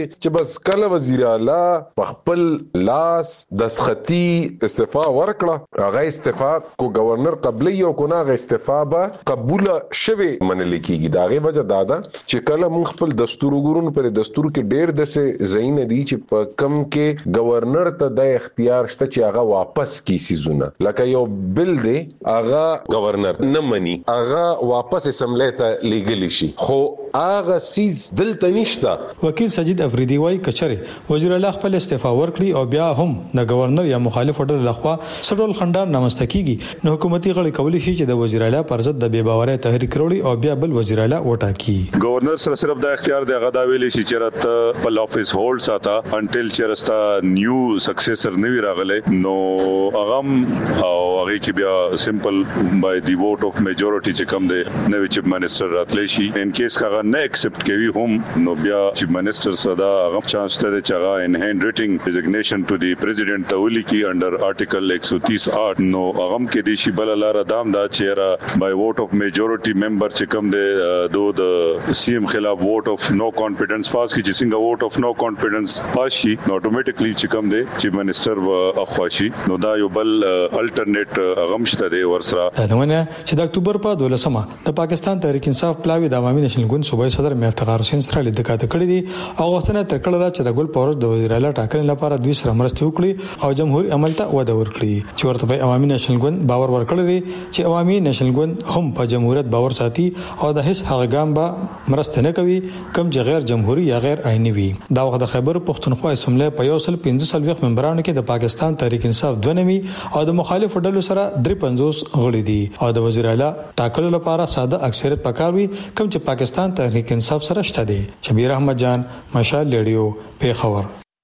بس کله وزیر اعلی په خپل لاس دسخطي استعفا ورکړه هغه استعفا کو گورنر قبلی او کو نه استعفا به قبول شوه منل کیږي داغه وجه دادا چې کله مون خپل دستور وګورو پر دستور کې ډېر د زین دي چې په کم کې گورنر ته د اختیار شته چې هغه واپس کی سيزونه لکه یو بل دی هغه گورنر نه مني هغه واپس اسمبلی ته لیګل شي خو هغه سیز دلته نشته. وکیل سجید افریدی وايي کچره وزیر اعلی خپل استعفا ورکړي او بیا هم د گورنر یا مخالف ډلو لخوا سټول خندان نامسته کیږي نو حکومتي غړي کولی شي چې د وزیر اعلی پر ضد د بے باورۍ تحریک وروړي او بیا بل وزیر اعلی وټاکي. گورنر سره صرف د اختیار د غدا ویلې شي چې رات په افیس هولډ ساته انټل چرستا نیو سکسیسر نوی راغله نو اغم او هغه کې بیا سمپل بای دی ووټ اف میجورټي چې کوم دی نوی چیف منسٹر راتلی شي ان کیس کا نه ایکسپټ کوي هم نو بیا چیف منسٹر صدا هغه چانس ته چې هغه ان هاند ریټینګ ډیزګنیشن ټو دی پریزیډنټ تولی کی انډر آرټیکل 130 نو هغه کې دی شي بل لار دام دا چیرې بای ووټ اف میجورټي ممبر چې کوم دی دو د سی ایم خلاف ووټ اف نو کانفیډنس پاس کی چې څنګه ووټ اف نو کانفیډنس پاس شي نو اتوماتیکلی چې کوم دی چیف منسٹر اخواشي نو دا یو بل الټرنیټ غمشته دی ورسره دا نمونه چې د اکتوبر په 12مه د پاکستان تحریک انصاف پلاوی د عوامي نېشنل ګوند صوبایي صدر میافتخار حسین سره لیدل کړي دي او غوښتنه تر کړه چې د ګل پورز د وزیر اعلی ټاکنې لپاره دوی سره مرسته وکړي او جمهوریت عمل ته وده ورکړي چې ورته په عوامي نېشنل ګوند باور ورکړي چې عوامي نېشنل ګوند هم په جمهوریت باور ساتي او د هیڅ هغه ګام به مرسته نه کوي کوم چې غیر جمهوریت یا غیر آئینی وي. دا وخت د خیبر پختونخوا اسمبلی په 115 ممبرانو کې د پاکستان تحریک انصاف 2 نوي او د مخالف ډلو سره 53 غړي دي او د وزیر اعلی ټاکلو لپاره ساده اکثریت پکاروي کوم چې پاکستان تحریک انصاف سره شته دي. شبیر احمد جان مشال ریډیو پیښور.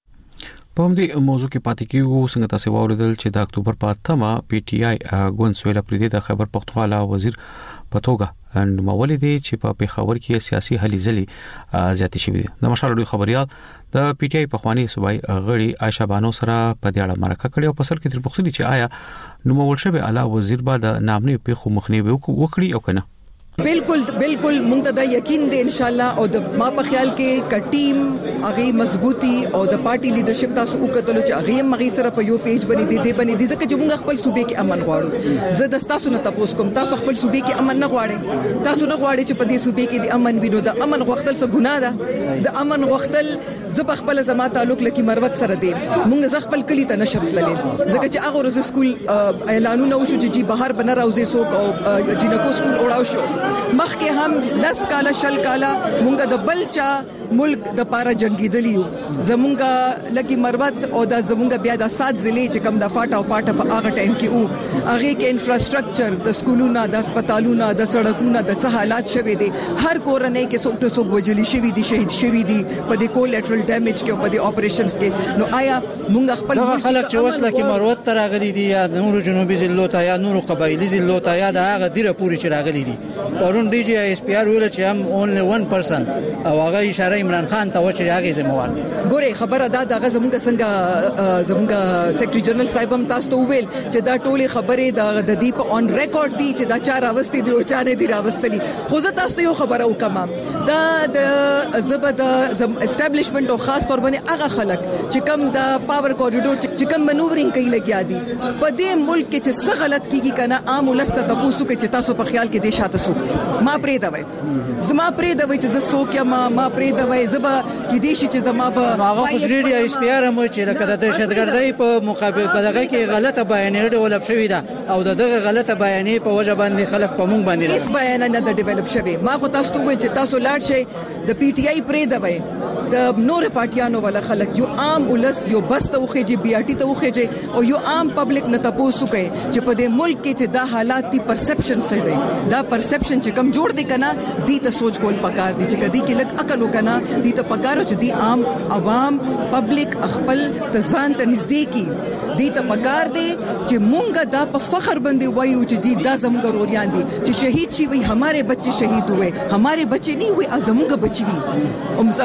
په همدې موضوع کې پاتې کیږو څنګه تاسو واوریدل چې د اکتوبر په 8مه پی ټی آی ګوند سویل پردي د خیبر پختونخوا وزیر په توګه نومولې دي چې په پیښور کې سیاسي هلې ځلې زیاتې شوې دي. د مشال ریډیو خبريال د پی ټی آی په خواني صوبایي غړي عائشہ بانو سره په دې اړه مرکه کړې او په سر کې تر پوښتنې چې آیا نومول شوی اعلی وزیر به د نامنې پیښو مخنیوي وکړي او کنه. بالکل مونږ ته دا یقین دی ان شاء الله او د ما په خیال کې ک ټیم هغه مضبوطی او د پارټي لیډرشپ تاسو وکړو چې هغه مغي سره په یو پیج باندې دی ځکه چې موږ خپل صوبې کې امن غواړو. زه د تاسو نه تاسو کوم تاسو خپل صوبې کې امن نه غواړئ تاسو نه غواړئ چې په دې صوبې کې د امن وینو د امن غوښتل څه ګناه ده د امن غوښتل زه په خپل زما تعلق لکه مروت سره دی موږ ز خپل کلی ته نشم تللی ځکه چې هغه ورځ سکول اعلانونه وشو چې بهر بنه راوځي سوق او جنکو سکول اوړاو شو مخکې هم لس کاله شل کاله مونږ د بلچا ملک د پاره جنگیدلیو زمونږه لکه مروت او د زمونږه بیا د 7 ضلع چې کم د فاټا او پاټا په هغه ټایم کې وو هغه کې انفراستراکچر د سکولونو د هسپتالونو د سړکونو د څه حالات شوي دي هر کورنۍ کې څوک څوک وجلی شوي دي شهید شوي دي په دې کولیټرل ډیمیج کې او په دې اپریشنز کې نو آیا مونږ خپل خلک چې وسله کې مروت ته راغلي دي یا نور جنوبي ضلعو ته یا نور قبایلی ضلعو ته یا د هغه ډیره پوری چې راغلي دي پرون ډي جی اس پی آر ویل چې هم اونلی 1% او هغه اشاره عمران خان ته و چې هغه ذمہوار ګوره خبره دا دغه زمونږ څنګه زمونږ سیکریټری جنرال صاحب هم تاسو ته ویل چې دا ټولي خبره د دې په اون ریکارډ دي چې دا چا راوستي دي او چا نه دي راوستلي خو زه تاسو ته یو خبره وکم دا د زبد اسټابلیشمنت او خاص تور باندې هغه خلک چې کم د پاور کوریډور چې کم منوورینګ کوي لګیا دي په دې ملک کې چې څه غلط کیږي کنه عام ولسته تاسو کې چې تاسو په خیال کې دې شاته سوق ما پرې دا وای زما پرې دا وای چې زه سوق یا ما پرې دا وای زبا کې دې شي چې زما په هغه فجریډي اس پی ار مو چې د دهشتګردۍ په مقابل په دغه کې غلطه بیانې ډیولپ شوې ده او دغه غلطه بیانې په وجه باندې خلک په مونږ باندې هیڅ بیان نه د ډیولپ شوی ما خو تاسو ته وایي چې تاسو لاړ شئ د پی ټی آی پرې دا وای د نور پارټیانو ولا خلک یو عام ولس یو بس ته وخیږي بی ار ټی ته وخیږي او یو عام پبلک نه تاسو کوي چې په دې ملک کې چې دا حالات دي پرسپشن څه دی دا پرسپشن چې کم جوړ دي کنه دې ته سوچ کول پکار دي چې کدي کې لګ عقل وکنه دې ته پکارو چې دې عام عوام پبلک خپل تزان ته نږدې کی دې ته پکار دي چې مونږه دا په فخر باندې وایو چې دې دا زموږ روریان دي چې شهید شي وي हमारे बच्चे शहीद हुए हमारे बच्चे नहीं हुए زموږ بچي وي زما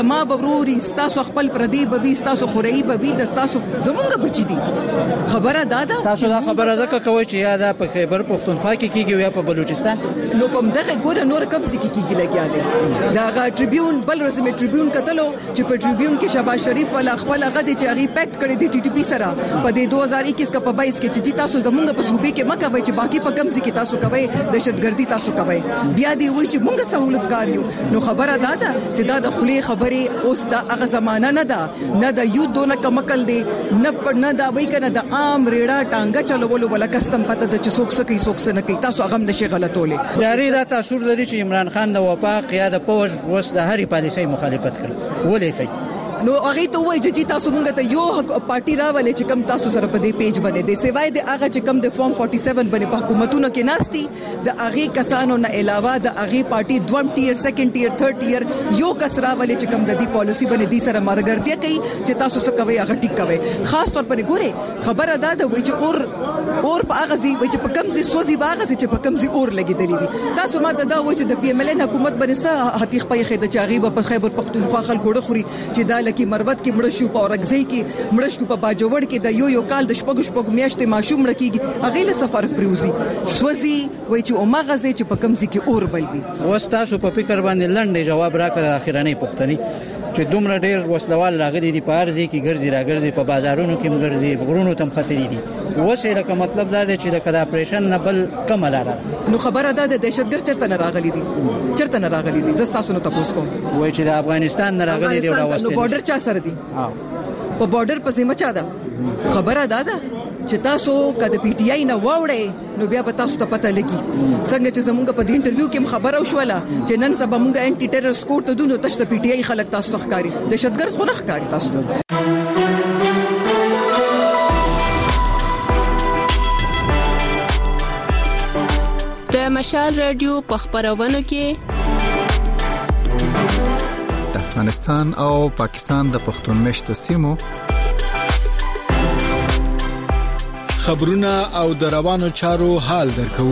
روري تاسو خپل پردي ببي تاسو خوري ببي د تاسو زمونږ بچی دي خبره دادا تاسو دا خبره زکه کوي چې یا دا په خیبر پختونخوا کې کیږي یا په بلوچستان نو په دغه ګوره نور کم څه کیږي لګیا دي دا ټریبیون بل رسمي ټریبیون کتلو چې په ټریبیون کې شهباز شریف ولا خپل هغه د چاغي پیکټ کړی دی ټي ټي پی سره په 2021 کا په 22 کې چې تاسو زمونږ په صوبې کې مکه وای چې باقي په کم ځای کې تاسو کوي دهشتګردي تاسو کوي بیا دی وای چې مونږ سہولتګار یو نو خبره دادا چې دا د خلی خبره اوس دا هغه زمانہ نه ده نه د یو دونه کمکل دی نه دا وای کنه د عام ریړه ټانګه چلولو ولا کستم پته د چسوک سکی سوک سن کوي تاسو هغه نشي غلطولې جاری دا تاثیر لري چې عمران خان د وفاق یا د پوج وس د هرې پالیسۍ مخالفت کړ ولې کوي نو هغه ته وایي چې تاسو مونږ ته یو پارټي راولې چې کم تاسو سره په دې پیج باندې د سیوای د هغه چې کم د فارم 47 باندې په حکومتونو کې ناشتي د هغه کسانو نه علاوه د هغه پارټي دوم ټیر سیکنډ ټیر ثرد ټیر یو کس راولې چې کم د دې پالیسی باندې د سره مرګرتیا کوي چې تاسو څه کوي هغه ټیک کوي خاص طور پر ګوره خبره ده د وایي چې اور په هغه ځای وایي چې په کم ځای سوځي باغ چې په کم ځای اور لګیدلی وي تاسو ماته دا وایي چې د پی ام ال ان حکومت باندې څه حقیقت په خېده چاغي په خیبر پختونخوا خلکو خوري چې دا لکه مروت کې شو په اورګزی کې مړ شو په باجوړ کې د یو کال د شپږ میاشتې ماشوم رکیږي هغه له سفر پروزي سوځي وای چې او مغزه چې په کمزې کې اور بلوي وستاسو په فکر باندې لنډ جواب راکړه اخیرانه پوښتنه چې دومره ډیر وسلوال راغلي دي په ارزي کې ګرځي راګرځي په بازارونو کې ګرځي غرونو تم خطرې دي وسه لکه مطلب دا دی چې د کدا اپریشن نه بل کم لاره نو خبره ده د دهشتګر چرته نه راغلي دي زستاسو نو تاسو کوم وای چې د افغانستان نه راغلي دي او راوستي نو بارډر چا سره دي په بارډر په ذمہ چا ده خبره ده چې تاسو کده پی ټی آی نه واوړې نو بیا به تاسو ته پته لګي څنګه چې زمونږ په دې انټرویو کې خبره وشوله چې نن سبا مونږ انټي ټیرر سکوټ ته دونو تاسو ته پی ټی آی خلک تاسو ته ښکاری دهشتګرد خو نه ښکاری تاسو ته د مشال رادیو په خبرونو کې د افغانستان او پاکستان د پښتون مشتو سیمو خبرونه او د روانو چارو حال درکو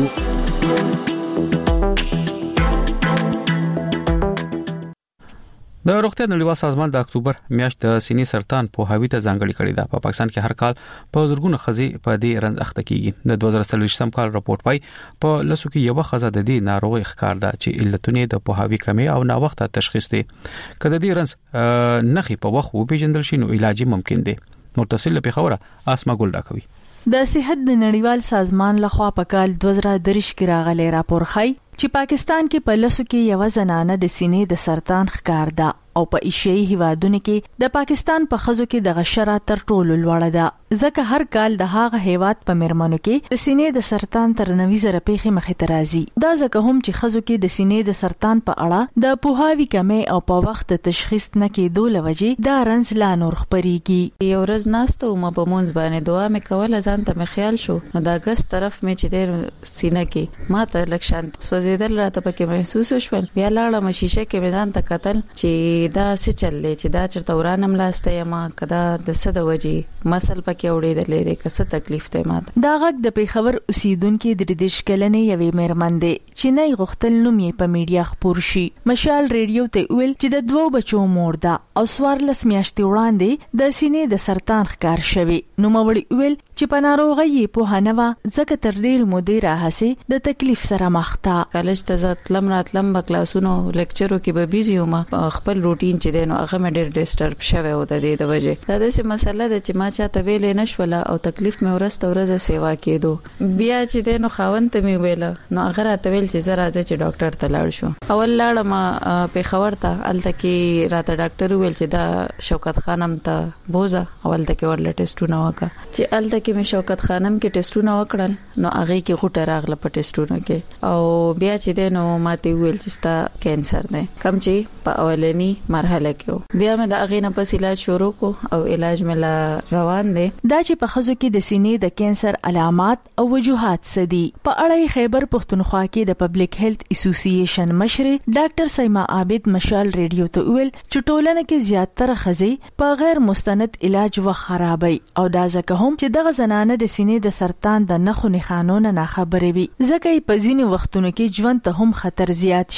د روغتیا نړیوال سازمان د اکتوبر میاشت د سینې سرطان په هاوی ته ځانګړي کړی ده په پاکستان کې هر کال په زرګونو خزي په دې رنځ اخته کیږي د 2023 کال رپورت پای په لسو کې یو خزه د دې ناروغي ښکار ده چې علتونه د په هاوی کمی او نا وخت تشخیص دي کله دې رنځ نخي په وخت و پیژندل شي نو علاج ممکن دي نور تفصیل په خبره اسما ګل ډاکوي د صحت د نړیوال سازمان لخوا په کال 2023 کې راغلي راپور ښيي چې پاکستان کې په لسو کې یو زنانه د سینې د سرطان ښکار ده او په ایشیایي هیوادونو کې د پاکستان په خزو کې د غشره تر ټولو لوړه ده ځکه هر کال د هغه هیواد په مرمنو کې د سینې د سرطان تر 90,000 پیښې مخې ته راځي دا ځکه هم چې خزو کې د سینې د سرطان په اړه د پوهاوی کمی او په وخت تشخیص نه کېدو لوجې دا رنځ لا نور خپريږي یو ورځ ناستو ما په مونږ باندې دعا مې کوله ځان ته مې خیال شو نو دا ګس طرف مې چې د سینې کې ما ته لکشان سوځیدل راته پکې محسوس شول بیا لاړم شیشه کې مې ځان ته قتل چې دا څه چلې چې دا چرته ورانم لاسته ما کدا د صد وجې مسل پکې وړې د لري کسه تکلیف ته ماته دا غږ د پیښور اوسیدونکو د دیش کلنې یوې مېرمندې چې نه غختل نوم یې په میډیا خبر شي مشال ریډیو ته ویل چې د دوه بچو مور ده او 14 میاشتې وړاندې د سینې د سرطان ښکار شوی نو مړی ویل چې په ناروغي په هنوا ځکه تر ډیر مودې راهسي د تکلیف سره مخ تا کالج ته ځتلم راتلم په کلاسونو لیکچرو کې به بيزي وم خپل روټین چې دینو هغه مې ډېر ډیسټرب شوی و د دې د وجه دا د څه مسله ده چې ما چاته ویلې نشوله او تکلیف مې ورځ سیوا کېدو بیا چې دینو خاوند ته مې ویل نو هغه راته ویل چې زه راځم چې ډاکټر ته لاړ شو اول لاړم په خبر ته الته کې راته ډاکټر ویل چې دا شوکت خانم ته بوزا اول ته کې ورل ټیسټونه وکړه چې الته کې مې شوکت خانم کې ټیسټونه وکړل نو هغه کې غوټه راغله په ټیسټونو کې او بیا چې دینو ماته ویل چې ستا کینسر دی کم چې په اولنی مرحله کې بیا مې د هغه نه پس علاج شروع کو او علاج مې روان دی دا چې په خزو کې د سینې د کینسر علامات او وجوهات سدي په اړه خیبر پختونخوا کې د پبلک هیلث اسوسییشن مشر ډاکټر سیما عابد مشال ریډیو ته ویل چې ټولنه کې زیاتره خزي په غیر مستند علاج و خرابي او دا ځکه هم چې دغه زنانه د سینې د سرطان د نخو نښانو نه خبرې وي ځکه په ځینې وختونو کې ژوند ته هم خطر زیات شي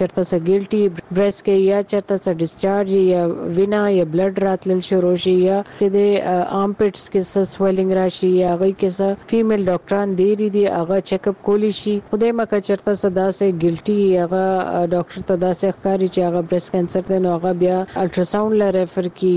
چرته څه ګیلټي برست کې یا چرته څه ډیسچارج یا وینا یا بلډ راتلل شروع شي یا د آرمپټس کې څه سویلینګ راشي یا هغه کې څه فیمیل ډاکټران دی هغه چیک اپ کولی شي خدای مکه چرته صدا سه ګیلټي هغه ډاکټر ته دا څه ښکاری چې هغه برست کینسر دی نو هغه بیا الټراساوند لا ریفر کی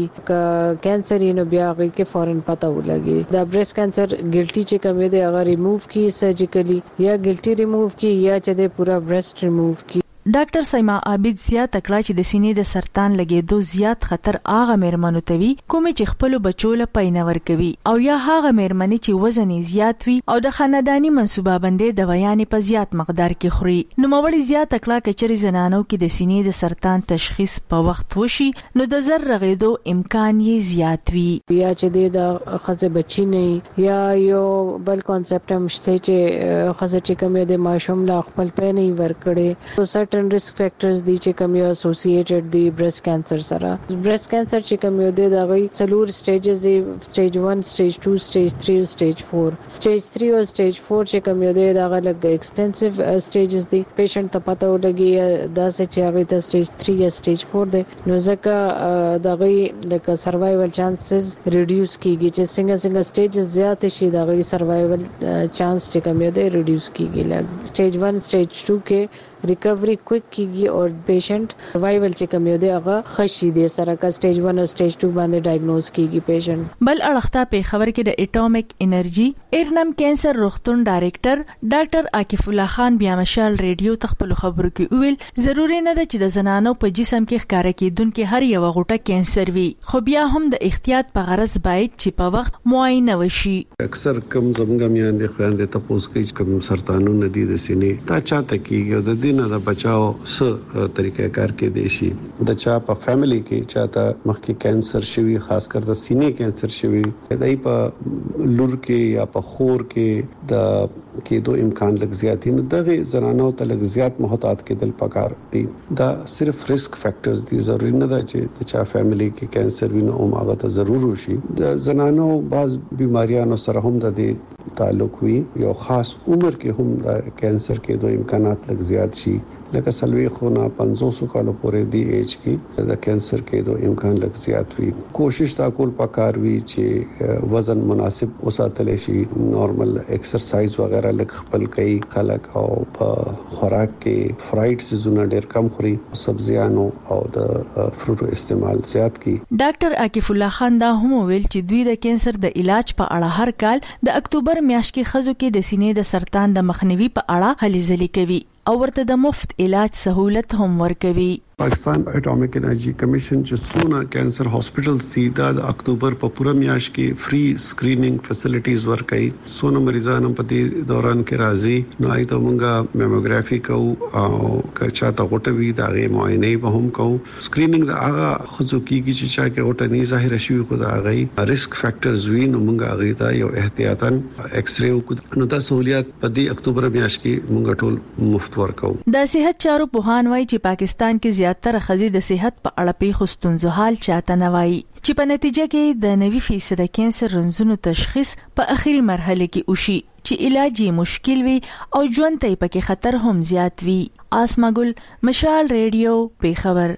کینسر یې نو بیا هغه کې فورن پته ولګي دا برست کینسر ګیلټي چې کوم دی هغه ریموو کی سرجیکلی یا ګیلټي ریموو کی یا چې د پورا برست ریموو کی ډاکټر سیما عابد زیات تکړه چې د سینې د سرطان لګېدو زیات خطر هغه مېرمنو ته وي کومې چې خپل بچو له پاینور کوي او یا هغه مېرمنې چې وزن زیات وي او د خاندانی منصوبه بندې د ویانې په زیات مقدار کې خوري نو موري زیات تکړه کچري زنانو کې د سینې د سرطان تشخیص په وخت وشي نو د زر رغېدو امکان یې زیات وي یا چې د خزه بچی نه یا یو بل کانسپټ هم شته چې خزه چې کومه د ماشوم لا خپل په نه ور کړي risk factors دي چې کوم یو associated دي breast cancer سره breast cancer چې کوم یو دي دا غي څلور stages دي stage 1 stage 2 stage 3 او stage 4 stage 3 او stage 4 چې کوم یو دي دا غلګ extensive stages دي patient ته پته ولګي دا چې هغه ته stage 3 یا stage 4 دي نو ځکه دا غي لکه survival chances reduce کیږي چې څنګه stages زیات شي دا غي survival chance چې کوم یو دي reduce کیږي لکه stage 1 stage 2 کې ریکوری کویک کیږي او پیشنټ سروایول چې کوم یو دی هغه خشي دی سره کا سټیج 1 او سټیج 2 باندې ډایګنوز کیږي پیشنټ بل اړخته په خبر کې د اټومیک انرژي ایرنم کینسر روغتون ډایریکټر ډاکټر عاکف الله خان بیا مشال ریډیو تخپل خبرو کې ویل ضروری نه ده چې د زنانو په جسم کې ښکارا کېدونکې هر یو غوټه کینسر وي خو بیا هم د احتیاط په غرض باید چې په وخت معاینه وشي اکثر کم زموږ میاندې خويندې ته پوس کوي کوم سرطانونه دي د سینې دا چاته کیږي د دینه د بچاو څه طریقې کار کې دي شي د چا په فیملی کې چاته مخکې کینسر شوی خاص کر د سینې کینسر شوی دای په لور کې یا په خور کې د کېدو امکان لږ زیات دي دغه زنانو ته لږ زیات محتاط کېدل پکار دي دا صرف ریسک فیکٹرز دي ضروري نه ده چې د چا فیملی کې کینسر وي نو هغه ته ضرور وشي د زنانو بعض بیماریانو سره هم د تعلق وي یو خاص عمر کې هم د کینسر کېدو امکانات لږ زیات شي لکه سلوي خونه 500 کال پورې دی ایج کې د کینسر کېدو امکان لږ زیات وي کوشش تا کول پکار وي چې وزن مناسب وساتل شي نارمل ایکسرسایز وغیرہ لږ خپل کوي خلک او په خوراک کې فرایډ سيزونه ډېر کم خوري سبزیانو او د فروټو استعمال زیات کړي ډاکټر عاکف الله خان دا هم ویل چې دوی د کینسر د علاج په اړه هر کال د اکتوبر میاشت کې خزو کې د سینې د سرطان د مخنیوي په اړه هلې ځلې کوي او ورته د مفت علاج سہولت هم ورکوي پاکستان اټومیک انرژي کمیشن چې څونه کینسر هاسپټلز دي د اکتوبر په پوره میاشت کې فری سکرینینګ فیسیلیټیز ورکړي څونه مریضان په دې دوران کې راځي نو ایته مونږه میموګرافي کوو او کچا ته غوټوي دا غي معاینه به هم کوو سکرینینګ دا هغه خصو کیږي چې چا کې غوټه نه ظاهر شي خو دا غي ریسک فیکٹرز وي نو مونږه غي ته یو احتیاطاً ایکس ری وکړو نو دا سہولیت په دې اکتوبر میاشت کې مونږ ټول مفت ورکو د صحت چارو پوهان وایي چې پاکستان کې زیاتره خزي د صحت په اړه په خستونزو حال چاته نه وایي چې په نتیجه کې د 90% کینسر رنځونو تشخیص په اخیری مرحله کې وشي چې علاج یې مشکل وي او ژوند ته پکې خطر هم زیات وي آسما ګل مشال ریډیو په خبر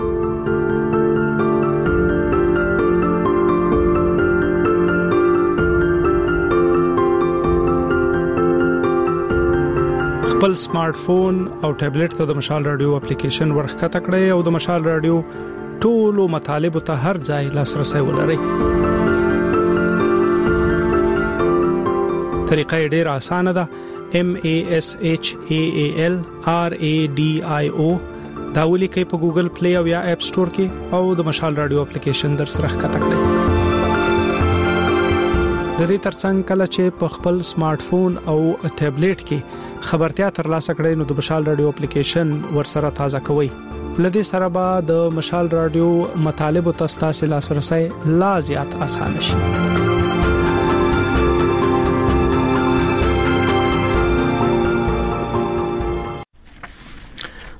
خپل سمارټ فون او ټابلیټ ته د مشال رادیو اپلیکیشن ورخکته کړئ او د مشال رادیو ټولو مطالب ته هر ځای لاسرسي ولرئ. طریقه ډیره اسانه ده. MASHAAL RADIO دا ولیکئ په ګوګل پلی او یا اپ سٹور کې او د مشال رادیو اپلیکیشن در سره ښکته کړئ. د دې ترڅنګ کله چې په خپل سمارټ فون او ټابلیټ کې خبرتیا ترلاسه کړئ نو د مشال رادیو اپلیکیشن ورسره تازه کوئ. لدې سره به د مشال رادیو مطالب او تاسو لاسرسي لا زیات اسانه شي.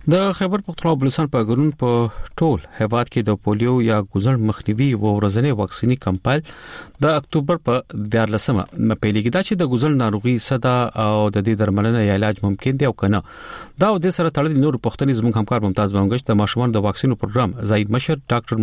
د خیبر پختونخوا بلوچستان په ګرون په ټول هیواد کې د پولیو یا ګوزړ مخنیوي او ورځنی واکسینی کمپاین د اکتوبر په 14مه پیلېږي دا چې د ګوزړ ناروغي صدا او د دې درملنه یا علاج ممکن دی او کنه دا د سره تړلې نور پښتني زموږ همکار ممتاز بنګش د ماشومان د واکسینو پروګرام زاید مشر ډاکټر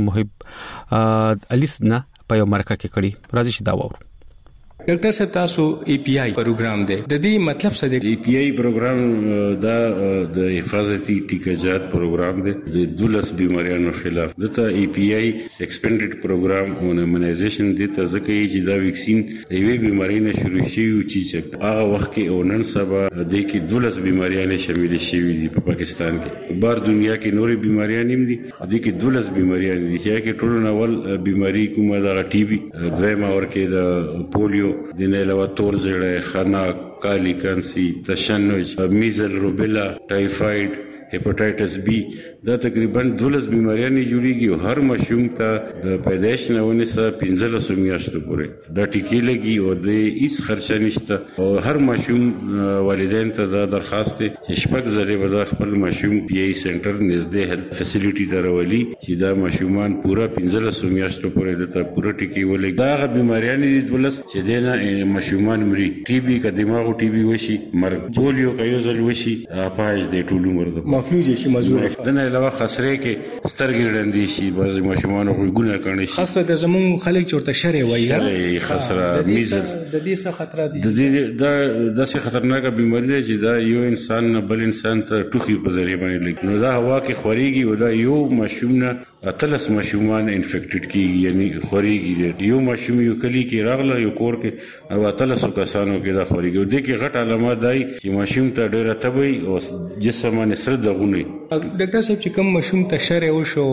محب الیسنا په یو مرکه کې کړي راځي چې دا وورو ډاکټر صاحب تاسو ای پی آی پروګرام دی د دې مطلب څه دی؟ ای پی آی پروګرام دا د حفاظتي ټیکاجات پروګرام دی د 12 بیماریانو خلاف دته ای پی آی ایکسپینډډ پروګرام او ایمونایزیشن دی ته ځکه چې دا ویکسین د یوې بیماری نه شروع شي او چې هغه وخت کې او نن سبا د کې 12 بیماریانه شامل شوي دي په پاکستان کې بار دنیا کې نورې بیماریاں هم دي د کې 12 بیماریاں دي چې ټول ناول بیماری کومه دا ټي بي دویمه ورکه د پولیو دینه علاوه تور زړه خناق کالی کانسی تشنج میزل روبیلا ټایفاید هپاتایټس بی دا تقریبا 12 بیماریاں جوړیږي او هر ماشوم ته د پیدایش نه ونیسه 15 میاشتو پورې دا ټیکې لګي او د هیڅ خرچه نشته او هر ماشوم والدین ته دا درخواست دی چې شپږ ځله به خپل ماشوم پی ای سنټر نږدې هیلث فیسیلیټي ته راولي چې دا ماشومان پورا 15 میاشتو پورې د پورا ټیکې ولګي دا بیماریاں دي ولس چې دنه ماشومان مري ټي بي کا دماغ ټي بي وشي مرګ پولیو کا یو ځل وشي اپاج د ټول عمر د مفلوج شي مزور دنه علاوه خسرې کې سترګې ډندې شي بعض ماشومان غوګونه کړي شي خاصه د زمون خلک چورته شری وایي خسره میزل د دې څه خطر دي د دې دا داسې خطرناکه بیماری ده چې دا یو انسان نه بل انسان ته ټوخي په ذریعہ باندې لګي نو دا هوا کې خوريږي او دا یو ماشوم نه اتلس ماشومان انفیکټډ کیږي یعنی خوريږي یو ماشوم یو کلی کې راغله یو کور کې او اتلس کسانو کې دا خوريږي او د کې غټ علامات دی چې ماشوم ته ډېر تبي او جسمانه سر دغونه ډاکټر صاحب چې کوم ماشوم ته شری او شو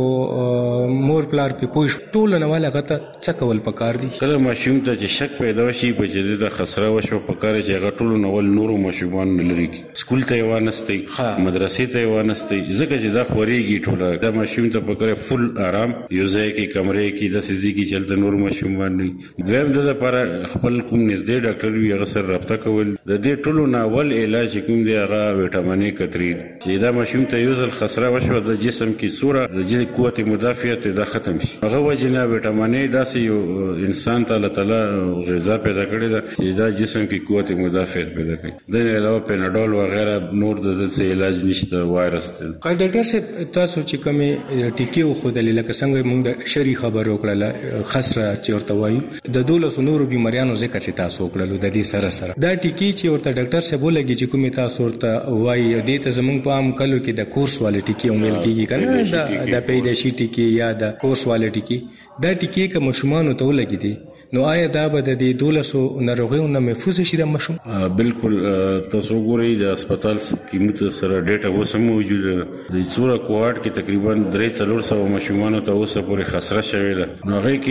مور پلار په پوښ ټول نه والا غته څه کول پکار دي کله ماشوم ته چې شک پیدا شي په جدي د خسره وشو پکاره چې غټول نو ول نورو ماشومان لري سکول ته وانستي مدرسې ته وانستي ځکه چې دا خوريږي ټول دا ماشوم ته پکاره فل آرام یو ځای کې کمرې کې د سيزي کې چلته نور ماشومان نه دویم د لپاره خپل کوم نږدې ډاکټر وي هغه سره رابطه کول د دې ټولو ناول علاج کوم دی هغه وټامین کتري چې دا ماشوم ته یو ځل خسره وشو د جسم کې سوره د جسم قوت مدافعت دا ختم شي هغه وجنه وټامین داسې یو انسان ته الله تعالی غذا پیدا کړی دا چې دا جسم کې قوت مدافعت پیدا کوي د علاوه پیناډول وغیرہ نور د څه علاج نشته وایرس ته ډاکټر صاحب تاسو چې کومه ټیکي خو د لکه څنګه موږ د شری خبرو کړل خسره چې ورته وایو د 12 نورو بیماریانو ذکر چې تاسو کړل د دې سره سره دا ټیکي چې ورته ډاکټر صاحب ولګي چې کومه تاسو ورته وایي د ته زمونږ په عام کلو کې د کورس والے ټیکي ومل کیږي کنه د پیدایشي ټیکي یا د کورس والے ټیکي دا ټیکي کوم مشمانو ته ولګي دي نو آیا دا به د 1200 ناروغیو نه محفوظ شي د مشم بالکل تاسو ګورئ د هسپتال قیمت سره ډیټا اوس موجوده د څوره کوارټ کې تقریبا 300 ماشومان ته اوسه پورې خسره شوې ده نو هغه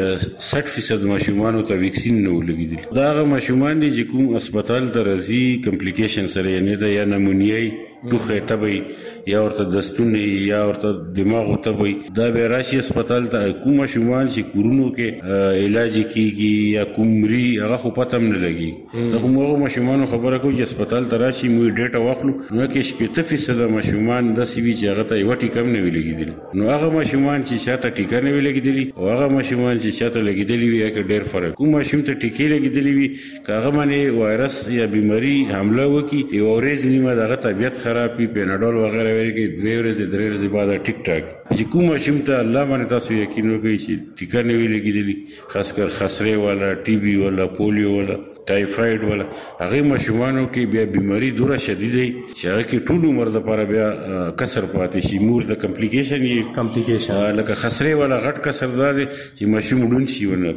کې 60% ماشومان ته ویکسین نه ولګیدل دا هغه ماشومان دي چې کوم هسپتال ته راځي کمپلیکیشن سره یعنی دا یا نمونیای ټوخه تبي یا ورته دستونه یا ورته دماغ تبي دا به راشي هسپتال ته کوم شومان چې کورونو کې علاج کیږي یا کومري هغه خو پته نه لګي نو موږ ماشومان خبره کوو چې هسپتال ته راشي مو ډیټا واخلو نو کې 70% ماشومان د سی وی چې هغه ته یو ټیکم نه ویلګیدل نو هغه ماشومان چې شاته ټیکا نه ویلګیدل او هغه ماشومان چې شاته لګیدل وی کې ډیر فرق کوم ماشوم ته ټیکې لګیدل وی کاغه باندې وایرس یا بیماری حمله وکي یو ورځ نیمه دغه طبيعت خرابي پیناډول وغیرہ ورګي 2 ورځې 3 ورځې بعد ټیک ټاک چې کوم ماشوم ته الله باندې تاسو یقین وکړئ چې ټیکا نه ویلګیدل خاص کر خسره والا ټي بي والا پولیو والا ټایفاید والا هغه ماشومانو کې بیا بیماری دوره شدیده چې هغه کې ټول عمر لپاره بیا کسر پاتې شي مور د کمپلیکیشن لکه خسره والا غټ کسر دار چې ماشوم ډون شي ونه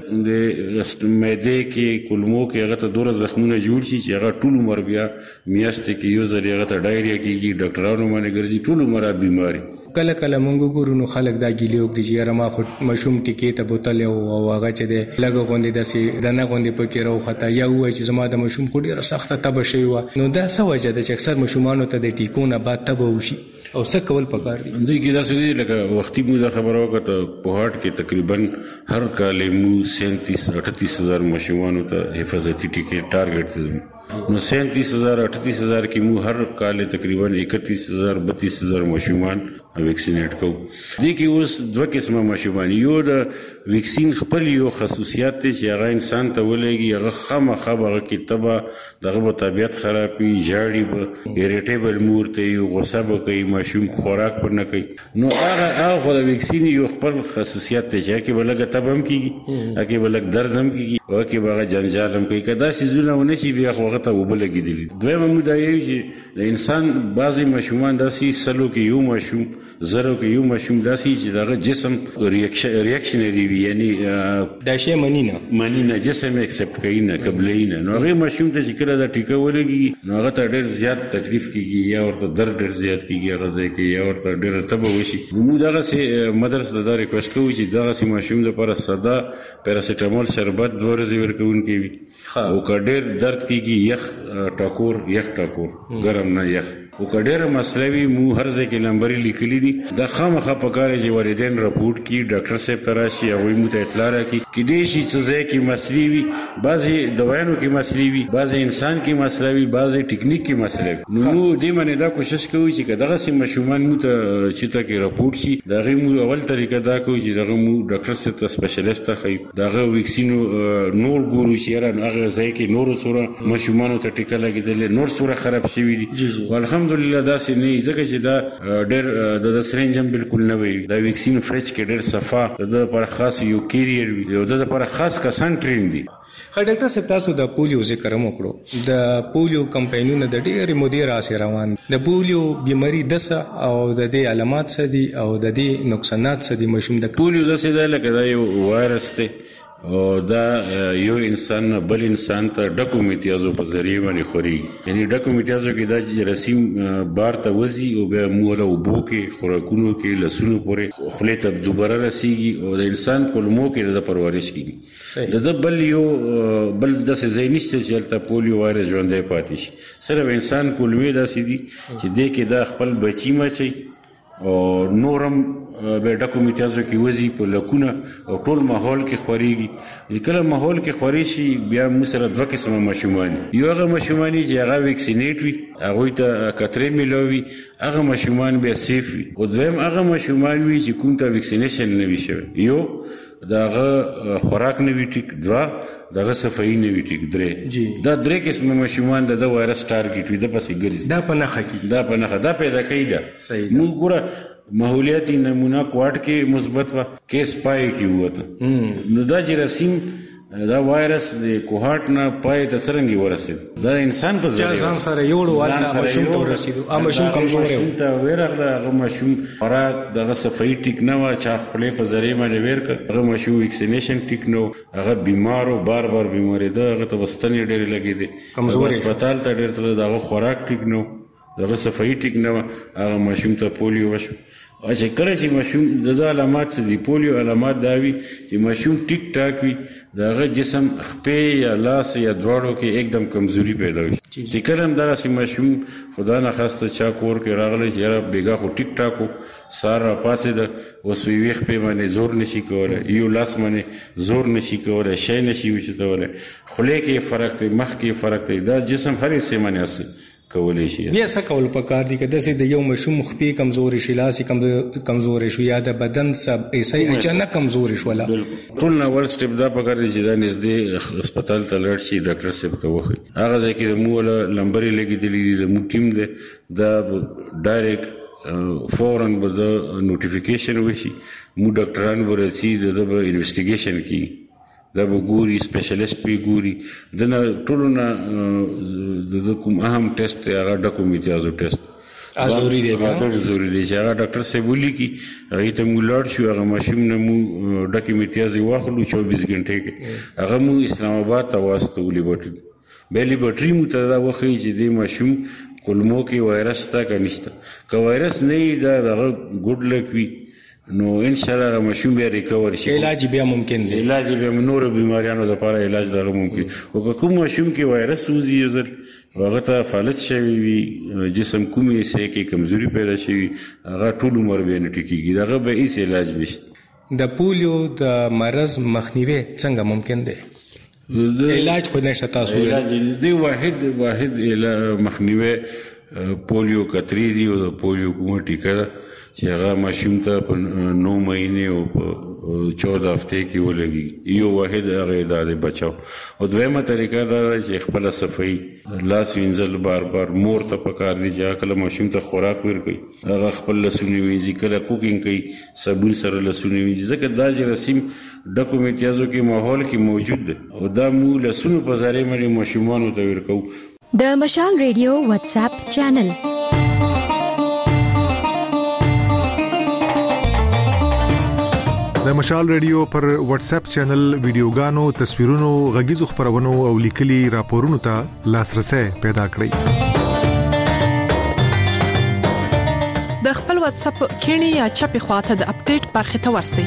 د معده کې کولمو کې هغه ته دوره زخمونه جوړ شي چې هغه ټول عمر بیا میاشت کې یو ځل هغه ته ډایریا کېږي ډاکټرانو باندې ګرځي ټول عمر بیماری کله کله مونږ ګورو نو خلک دا ګیلې وکړي چې یاره ما خو مشوم ټیکې ته بوتل او هغه چې د لګو غوندې داسې دنه غوندې پکې راوخته یا وایي چې زما د مشوم خو ډېره سخته تبه شوې وه نو دا څه وجه ده چې اکثر مشومانو ته د ټیکو نه بعد تبه وشي او څه کول پکار دي دوی کې داسې دي لکه وختي مو دا خبره وکړه په هارت کې تقریبا هر کال مو 37-38 هزار مشومانو ته حفاظتي ټیکې ټارګټ نو 37000 38000 کې مو هر کال تقریبا 31000 32000 ماشومان ویکسینیټ کوو. دې کې اوس دوه قسمه ماشومان، یو د ویکسین خپل یو خصوصیات چې هغه انسان ته ولګي، هغه خامخا هغه کې تبا دغه طبيعت خرابي، جاړي به ایریټیبل مورته یو غصه به کوي، ماشوم خوراک پر نه کوي. نو هغه د ویکسین یو خپل خصوصیات چې کې بلګه تبم کیږي، هغه بلګ درد هم کیږي، او کې بغه جنجال هم کوي. کدا سيزونه ونشي بیا خو هغه ته وبلګیدلی. دویمه مودا یې چې د انسان بعضي ماشومان داسي سلو کې یو ماشوم زرو کې یو ماشوم داسي چې دغه جسم ریاکشنری وي، یعنی دا شی منینه جسم ایکسپټ کوي نه قبلې نه. نو هغه ماشوم ته چې کله دا ټیکه ولګي نو هغه ته ډېر زیات تکلیف کیږي، یا ورته درد ډېر زیات کیږي، هغه ځای کې یا ورته ډېر تبه وشي. نو دغه سي مدرسې د ریکوست کوي چې دغه سي ماشوم لپاره ساده پیراسیټامول شربت 2 ورځې ورکون کوي، او کډیر درد کیږي یخ ټاکور ګرم نه یخ، او کډیر مسلوي مو هر ځای کې نمبر لیکلي دي. د خامخا پکاره چې والدین راپورټ کی ډاکټر صاحب تراشي او مو ته اطلاع راکړي کې دې شي چې ځای کې مسلې وي، بعضي دوايانو کې مسلې وي، بعضي انسان کې مسلې وي، بعضي ټیکنیک کې مسلې وي. نو دې باندې دا کوشش کوي چې دغه سي مشومان مو ته چې ته کې راپورټ شي، دغه مو اول طریقه دا کوي چې دغه مو ډاکټر صاحب ته سپیشلیست خي، دغه ویکسینو نور ګورو چې هغه ځای کې نور سره مشومان ته ټیکا لګیدل، نور سره خراب شي دي. الحمدلله دا سي نه ځکه چې دا ډېر د سرنجم بالکل نه وي. دا ویکسین فرچ کې ډېر صفا د لپاره خاص یو کیریئر وي، یو د لپاره خاص کسان ټرین دي. ډاکټر صاحب تاسو د پولیو ذکر هم وکړو، د پولیو کمپاینونه د ډېرې مودې راځي روان، د پولیو بیماری دسه او د دې علامات څه دي او د دې نقصانات څه دي؟ مشوم د پولیو دسه د لکه دا یو وایرس دی، او دا یو انسان بل انسان ته ډکو میتیازو په ذریعہ باندې خوري، یعنی ډکو میتیازو کې دا جراثیم بار ته وځي او بیا مولا وبو کې خوراکونو کې لسونو پورې خله ته دوباره رسیږي او د انسان کولمو کې د پرورش کیږي. د بل یو بل د زینشته چې تل پولیو وایرس ژوندې پاتې شي. صرف انسان کولمې داسې دي چې د کې دا خپل بچی مچي او نورم به ډکو میتیازو کې وځي په لکونه او ټول ماحول کې خوريږي. کله ماحول کې خوري شي بیا مسره دوه قسمه ماشومان، یو هغه ماشومان چې هغه ویکسینیټ وي، هغه ته کترې ملوي، هغه ماشومان بیا سیف وي، او دویم هغه ماشومان وي چې کوم ته ویکسینیشن نه وي شوی، یو داغه خوراک نه وی ټیک، دوا داغه صفائی نه وی ټیک، درې دا درې قسمه ماشومان د وایرس ټارګټ وي، د پسې ګرځي، دا په نخښه کې دا په نخښه دا پیدا کوي. دا موږ ګوره ماحولیاتي نمونه کوارټ کې مثبت وا کیس پای کې وته، نو دا جراثیم دا وایرس د کوهارت نه پای ته څنګه ورسید، دا انسان په ځان سره یو ډول ماشوم ته ورسید، او ماشوم کمزور و ته ورغله، هغه ماشوم خوراک دغه صفائی ټیک نه و، چا خپل په ذریعہ باندې ورک، هغه ماشوم ویکسینیشن ټیک نه، هغه بیمارو بار بیماری ده، هغه ته وستنې ډېر لګیدي، کمزور هسپتال ته ډېر تل دغه خوراک ټیک نه، دغه صفائی ټیک نه، هغه ماشوم ته پولیو وشو. او چې کله چې ماشوم د علامات څه دي، پولیو علامات دا وي چې ماشوم ټیک ټاک وي، دغه جسم خپې یا لاس یا دواړو کې एकदम کمزوري پیدا وي. چې کله هم دغه ماشوم خدا نه خواسته چا کور کې راغلی چې یاره بیګا خو ټیک ټاکو سارا پاسې د اوس وی خپې باندې زور نشي کولای، یو لاس باندې زور نشي کولای، شی نشي وچتولای، خله کې فرق دی، مخ کې فرق دی، دا جسم هر څه باندې اصل کولای شي. بیا څه کول پکار دي کده سي د یو مشوم خپې کمزوري شي، لاسي کمزوري شي، یا د بدن سب ایسي اچانک کمزوري شو، ولا ټول نو ول سټپ دا پکار دي چې دا نږدې هسپتال ته لړ شي، ډاکټر صاحب ته وخی، هغه ځکه د مو له لمبري لګیدلې د مو ټیم ده، دا ډایرکټ فورن به د نوټیفیکیشن وشي، مو ډاکټران ورسي د انویسټیګیشن کی، دا به ګوري سپیشلیست پی ګوري، دنه ټولونه د کوم اهم ټیسټ هغه ډکو میتیازو ټیسټ ضروري دی، ډېر ضروري دی چې هغه ډاکټر صاحب ولي کی هغه ته مو لاړ شو، هغه ماشوم نه مو ډکې میتیازي واخلو 24 غنټه کې، هغه مو اسلام آباد ته واسطه لیبرټي به لیبرټي مو ته دا وخی چې د ماشوم کولمو کې وایرس تا کنيشته، که وایرس نه دا دغه ګډ لک وي نو ان شاء الله ماشوم به ریکور شي، علاج بیا ممکن دی، علاج بیا نور بیماریانو لپاره علاج درو ممکن. او کوم ماشوم کې وایرس وزي یزر هغه ته فلج شوی وي، جسم کومې سه کې کمزوري پیدا شي، هغه ټول عمر به نه ټیکيږي، دغه به هیڅ علاج نشته. د پولیو د مرض مخنیوي څنګه ممکن دی؟ علاج خو نشته تاسو دی واحد مخنیوي پولیو کتری دی او پولیو کومه ټیکه چې هغه ماشوم ته په 9 مهینه او 14 هفته کې ولګي یو واحد هغه د بچاو او دویمه طریقه دا چې خپل صفائی لاس وینځل بار مور ته پکار دي چې کله ماشوم ته خوراک ورکړي هغه خپل لسونی وینځي کله کوکینګ کوي صابون سره لسونی وینځي ځکه دا چې رسم ډاکومنټیازو کې ماحول کې موجود ده او دا مو لسونو په ذریعہ باندې ماشومان ته ورکو د مشال ریډیو واتس اپ چینل د مشال ریډیو پر واتس اپ چینل ویډیوګانو تصویرونو غږیزو خبرونو او لیکلي راپورونو ته لاسرسي پیدا کړئ د خپل واتس اپ کینی یا چپی خواته د اپډیټ برخه ته ورسئ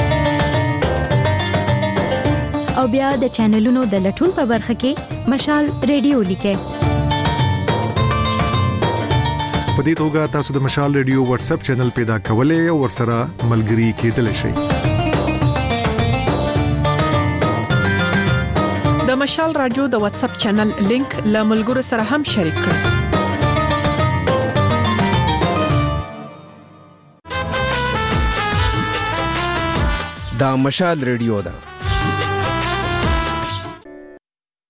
او بیا د چینلونو د لټون په برخه کې مشال ریډیو لیکئ په دې توګه تاسو د مشال ریډیو واتس اپ چینل پیدا کولای او ورسره ملګري کېدلی شئ د مشال رادیو د واتس اپ چینل لینک له ملګرو سره هم شریک کړئ دا مشال ریډیو ده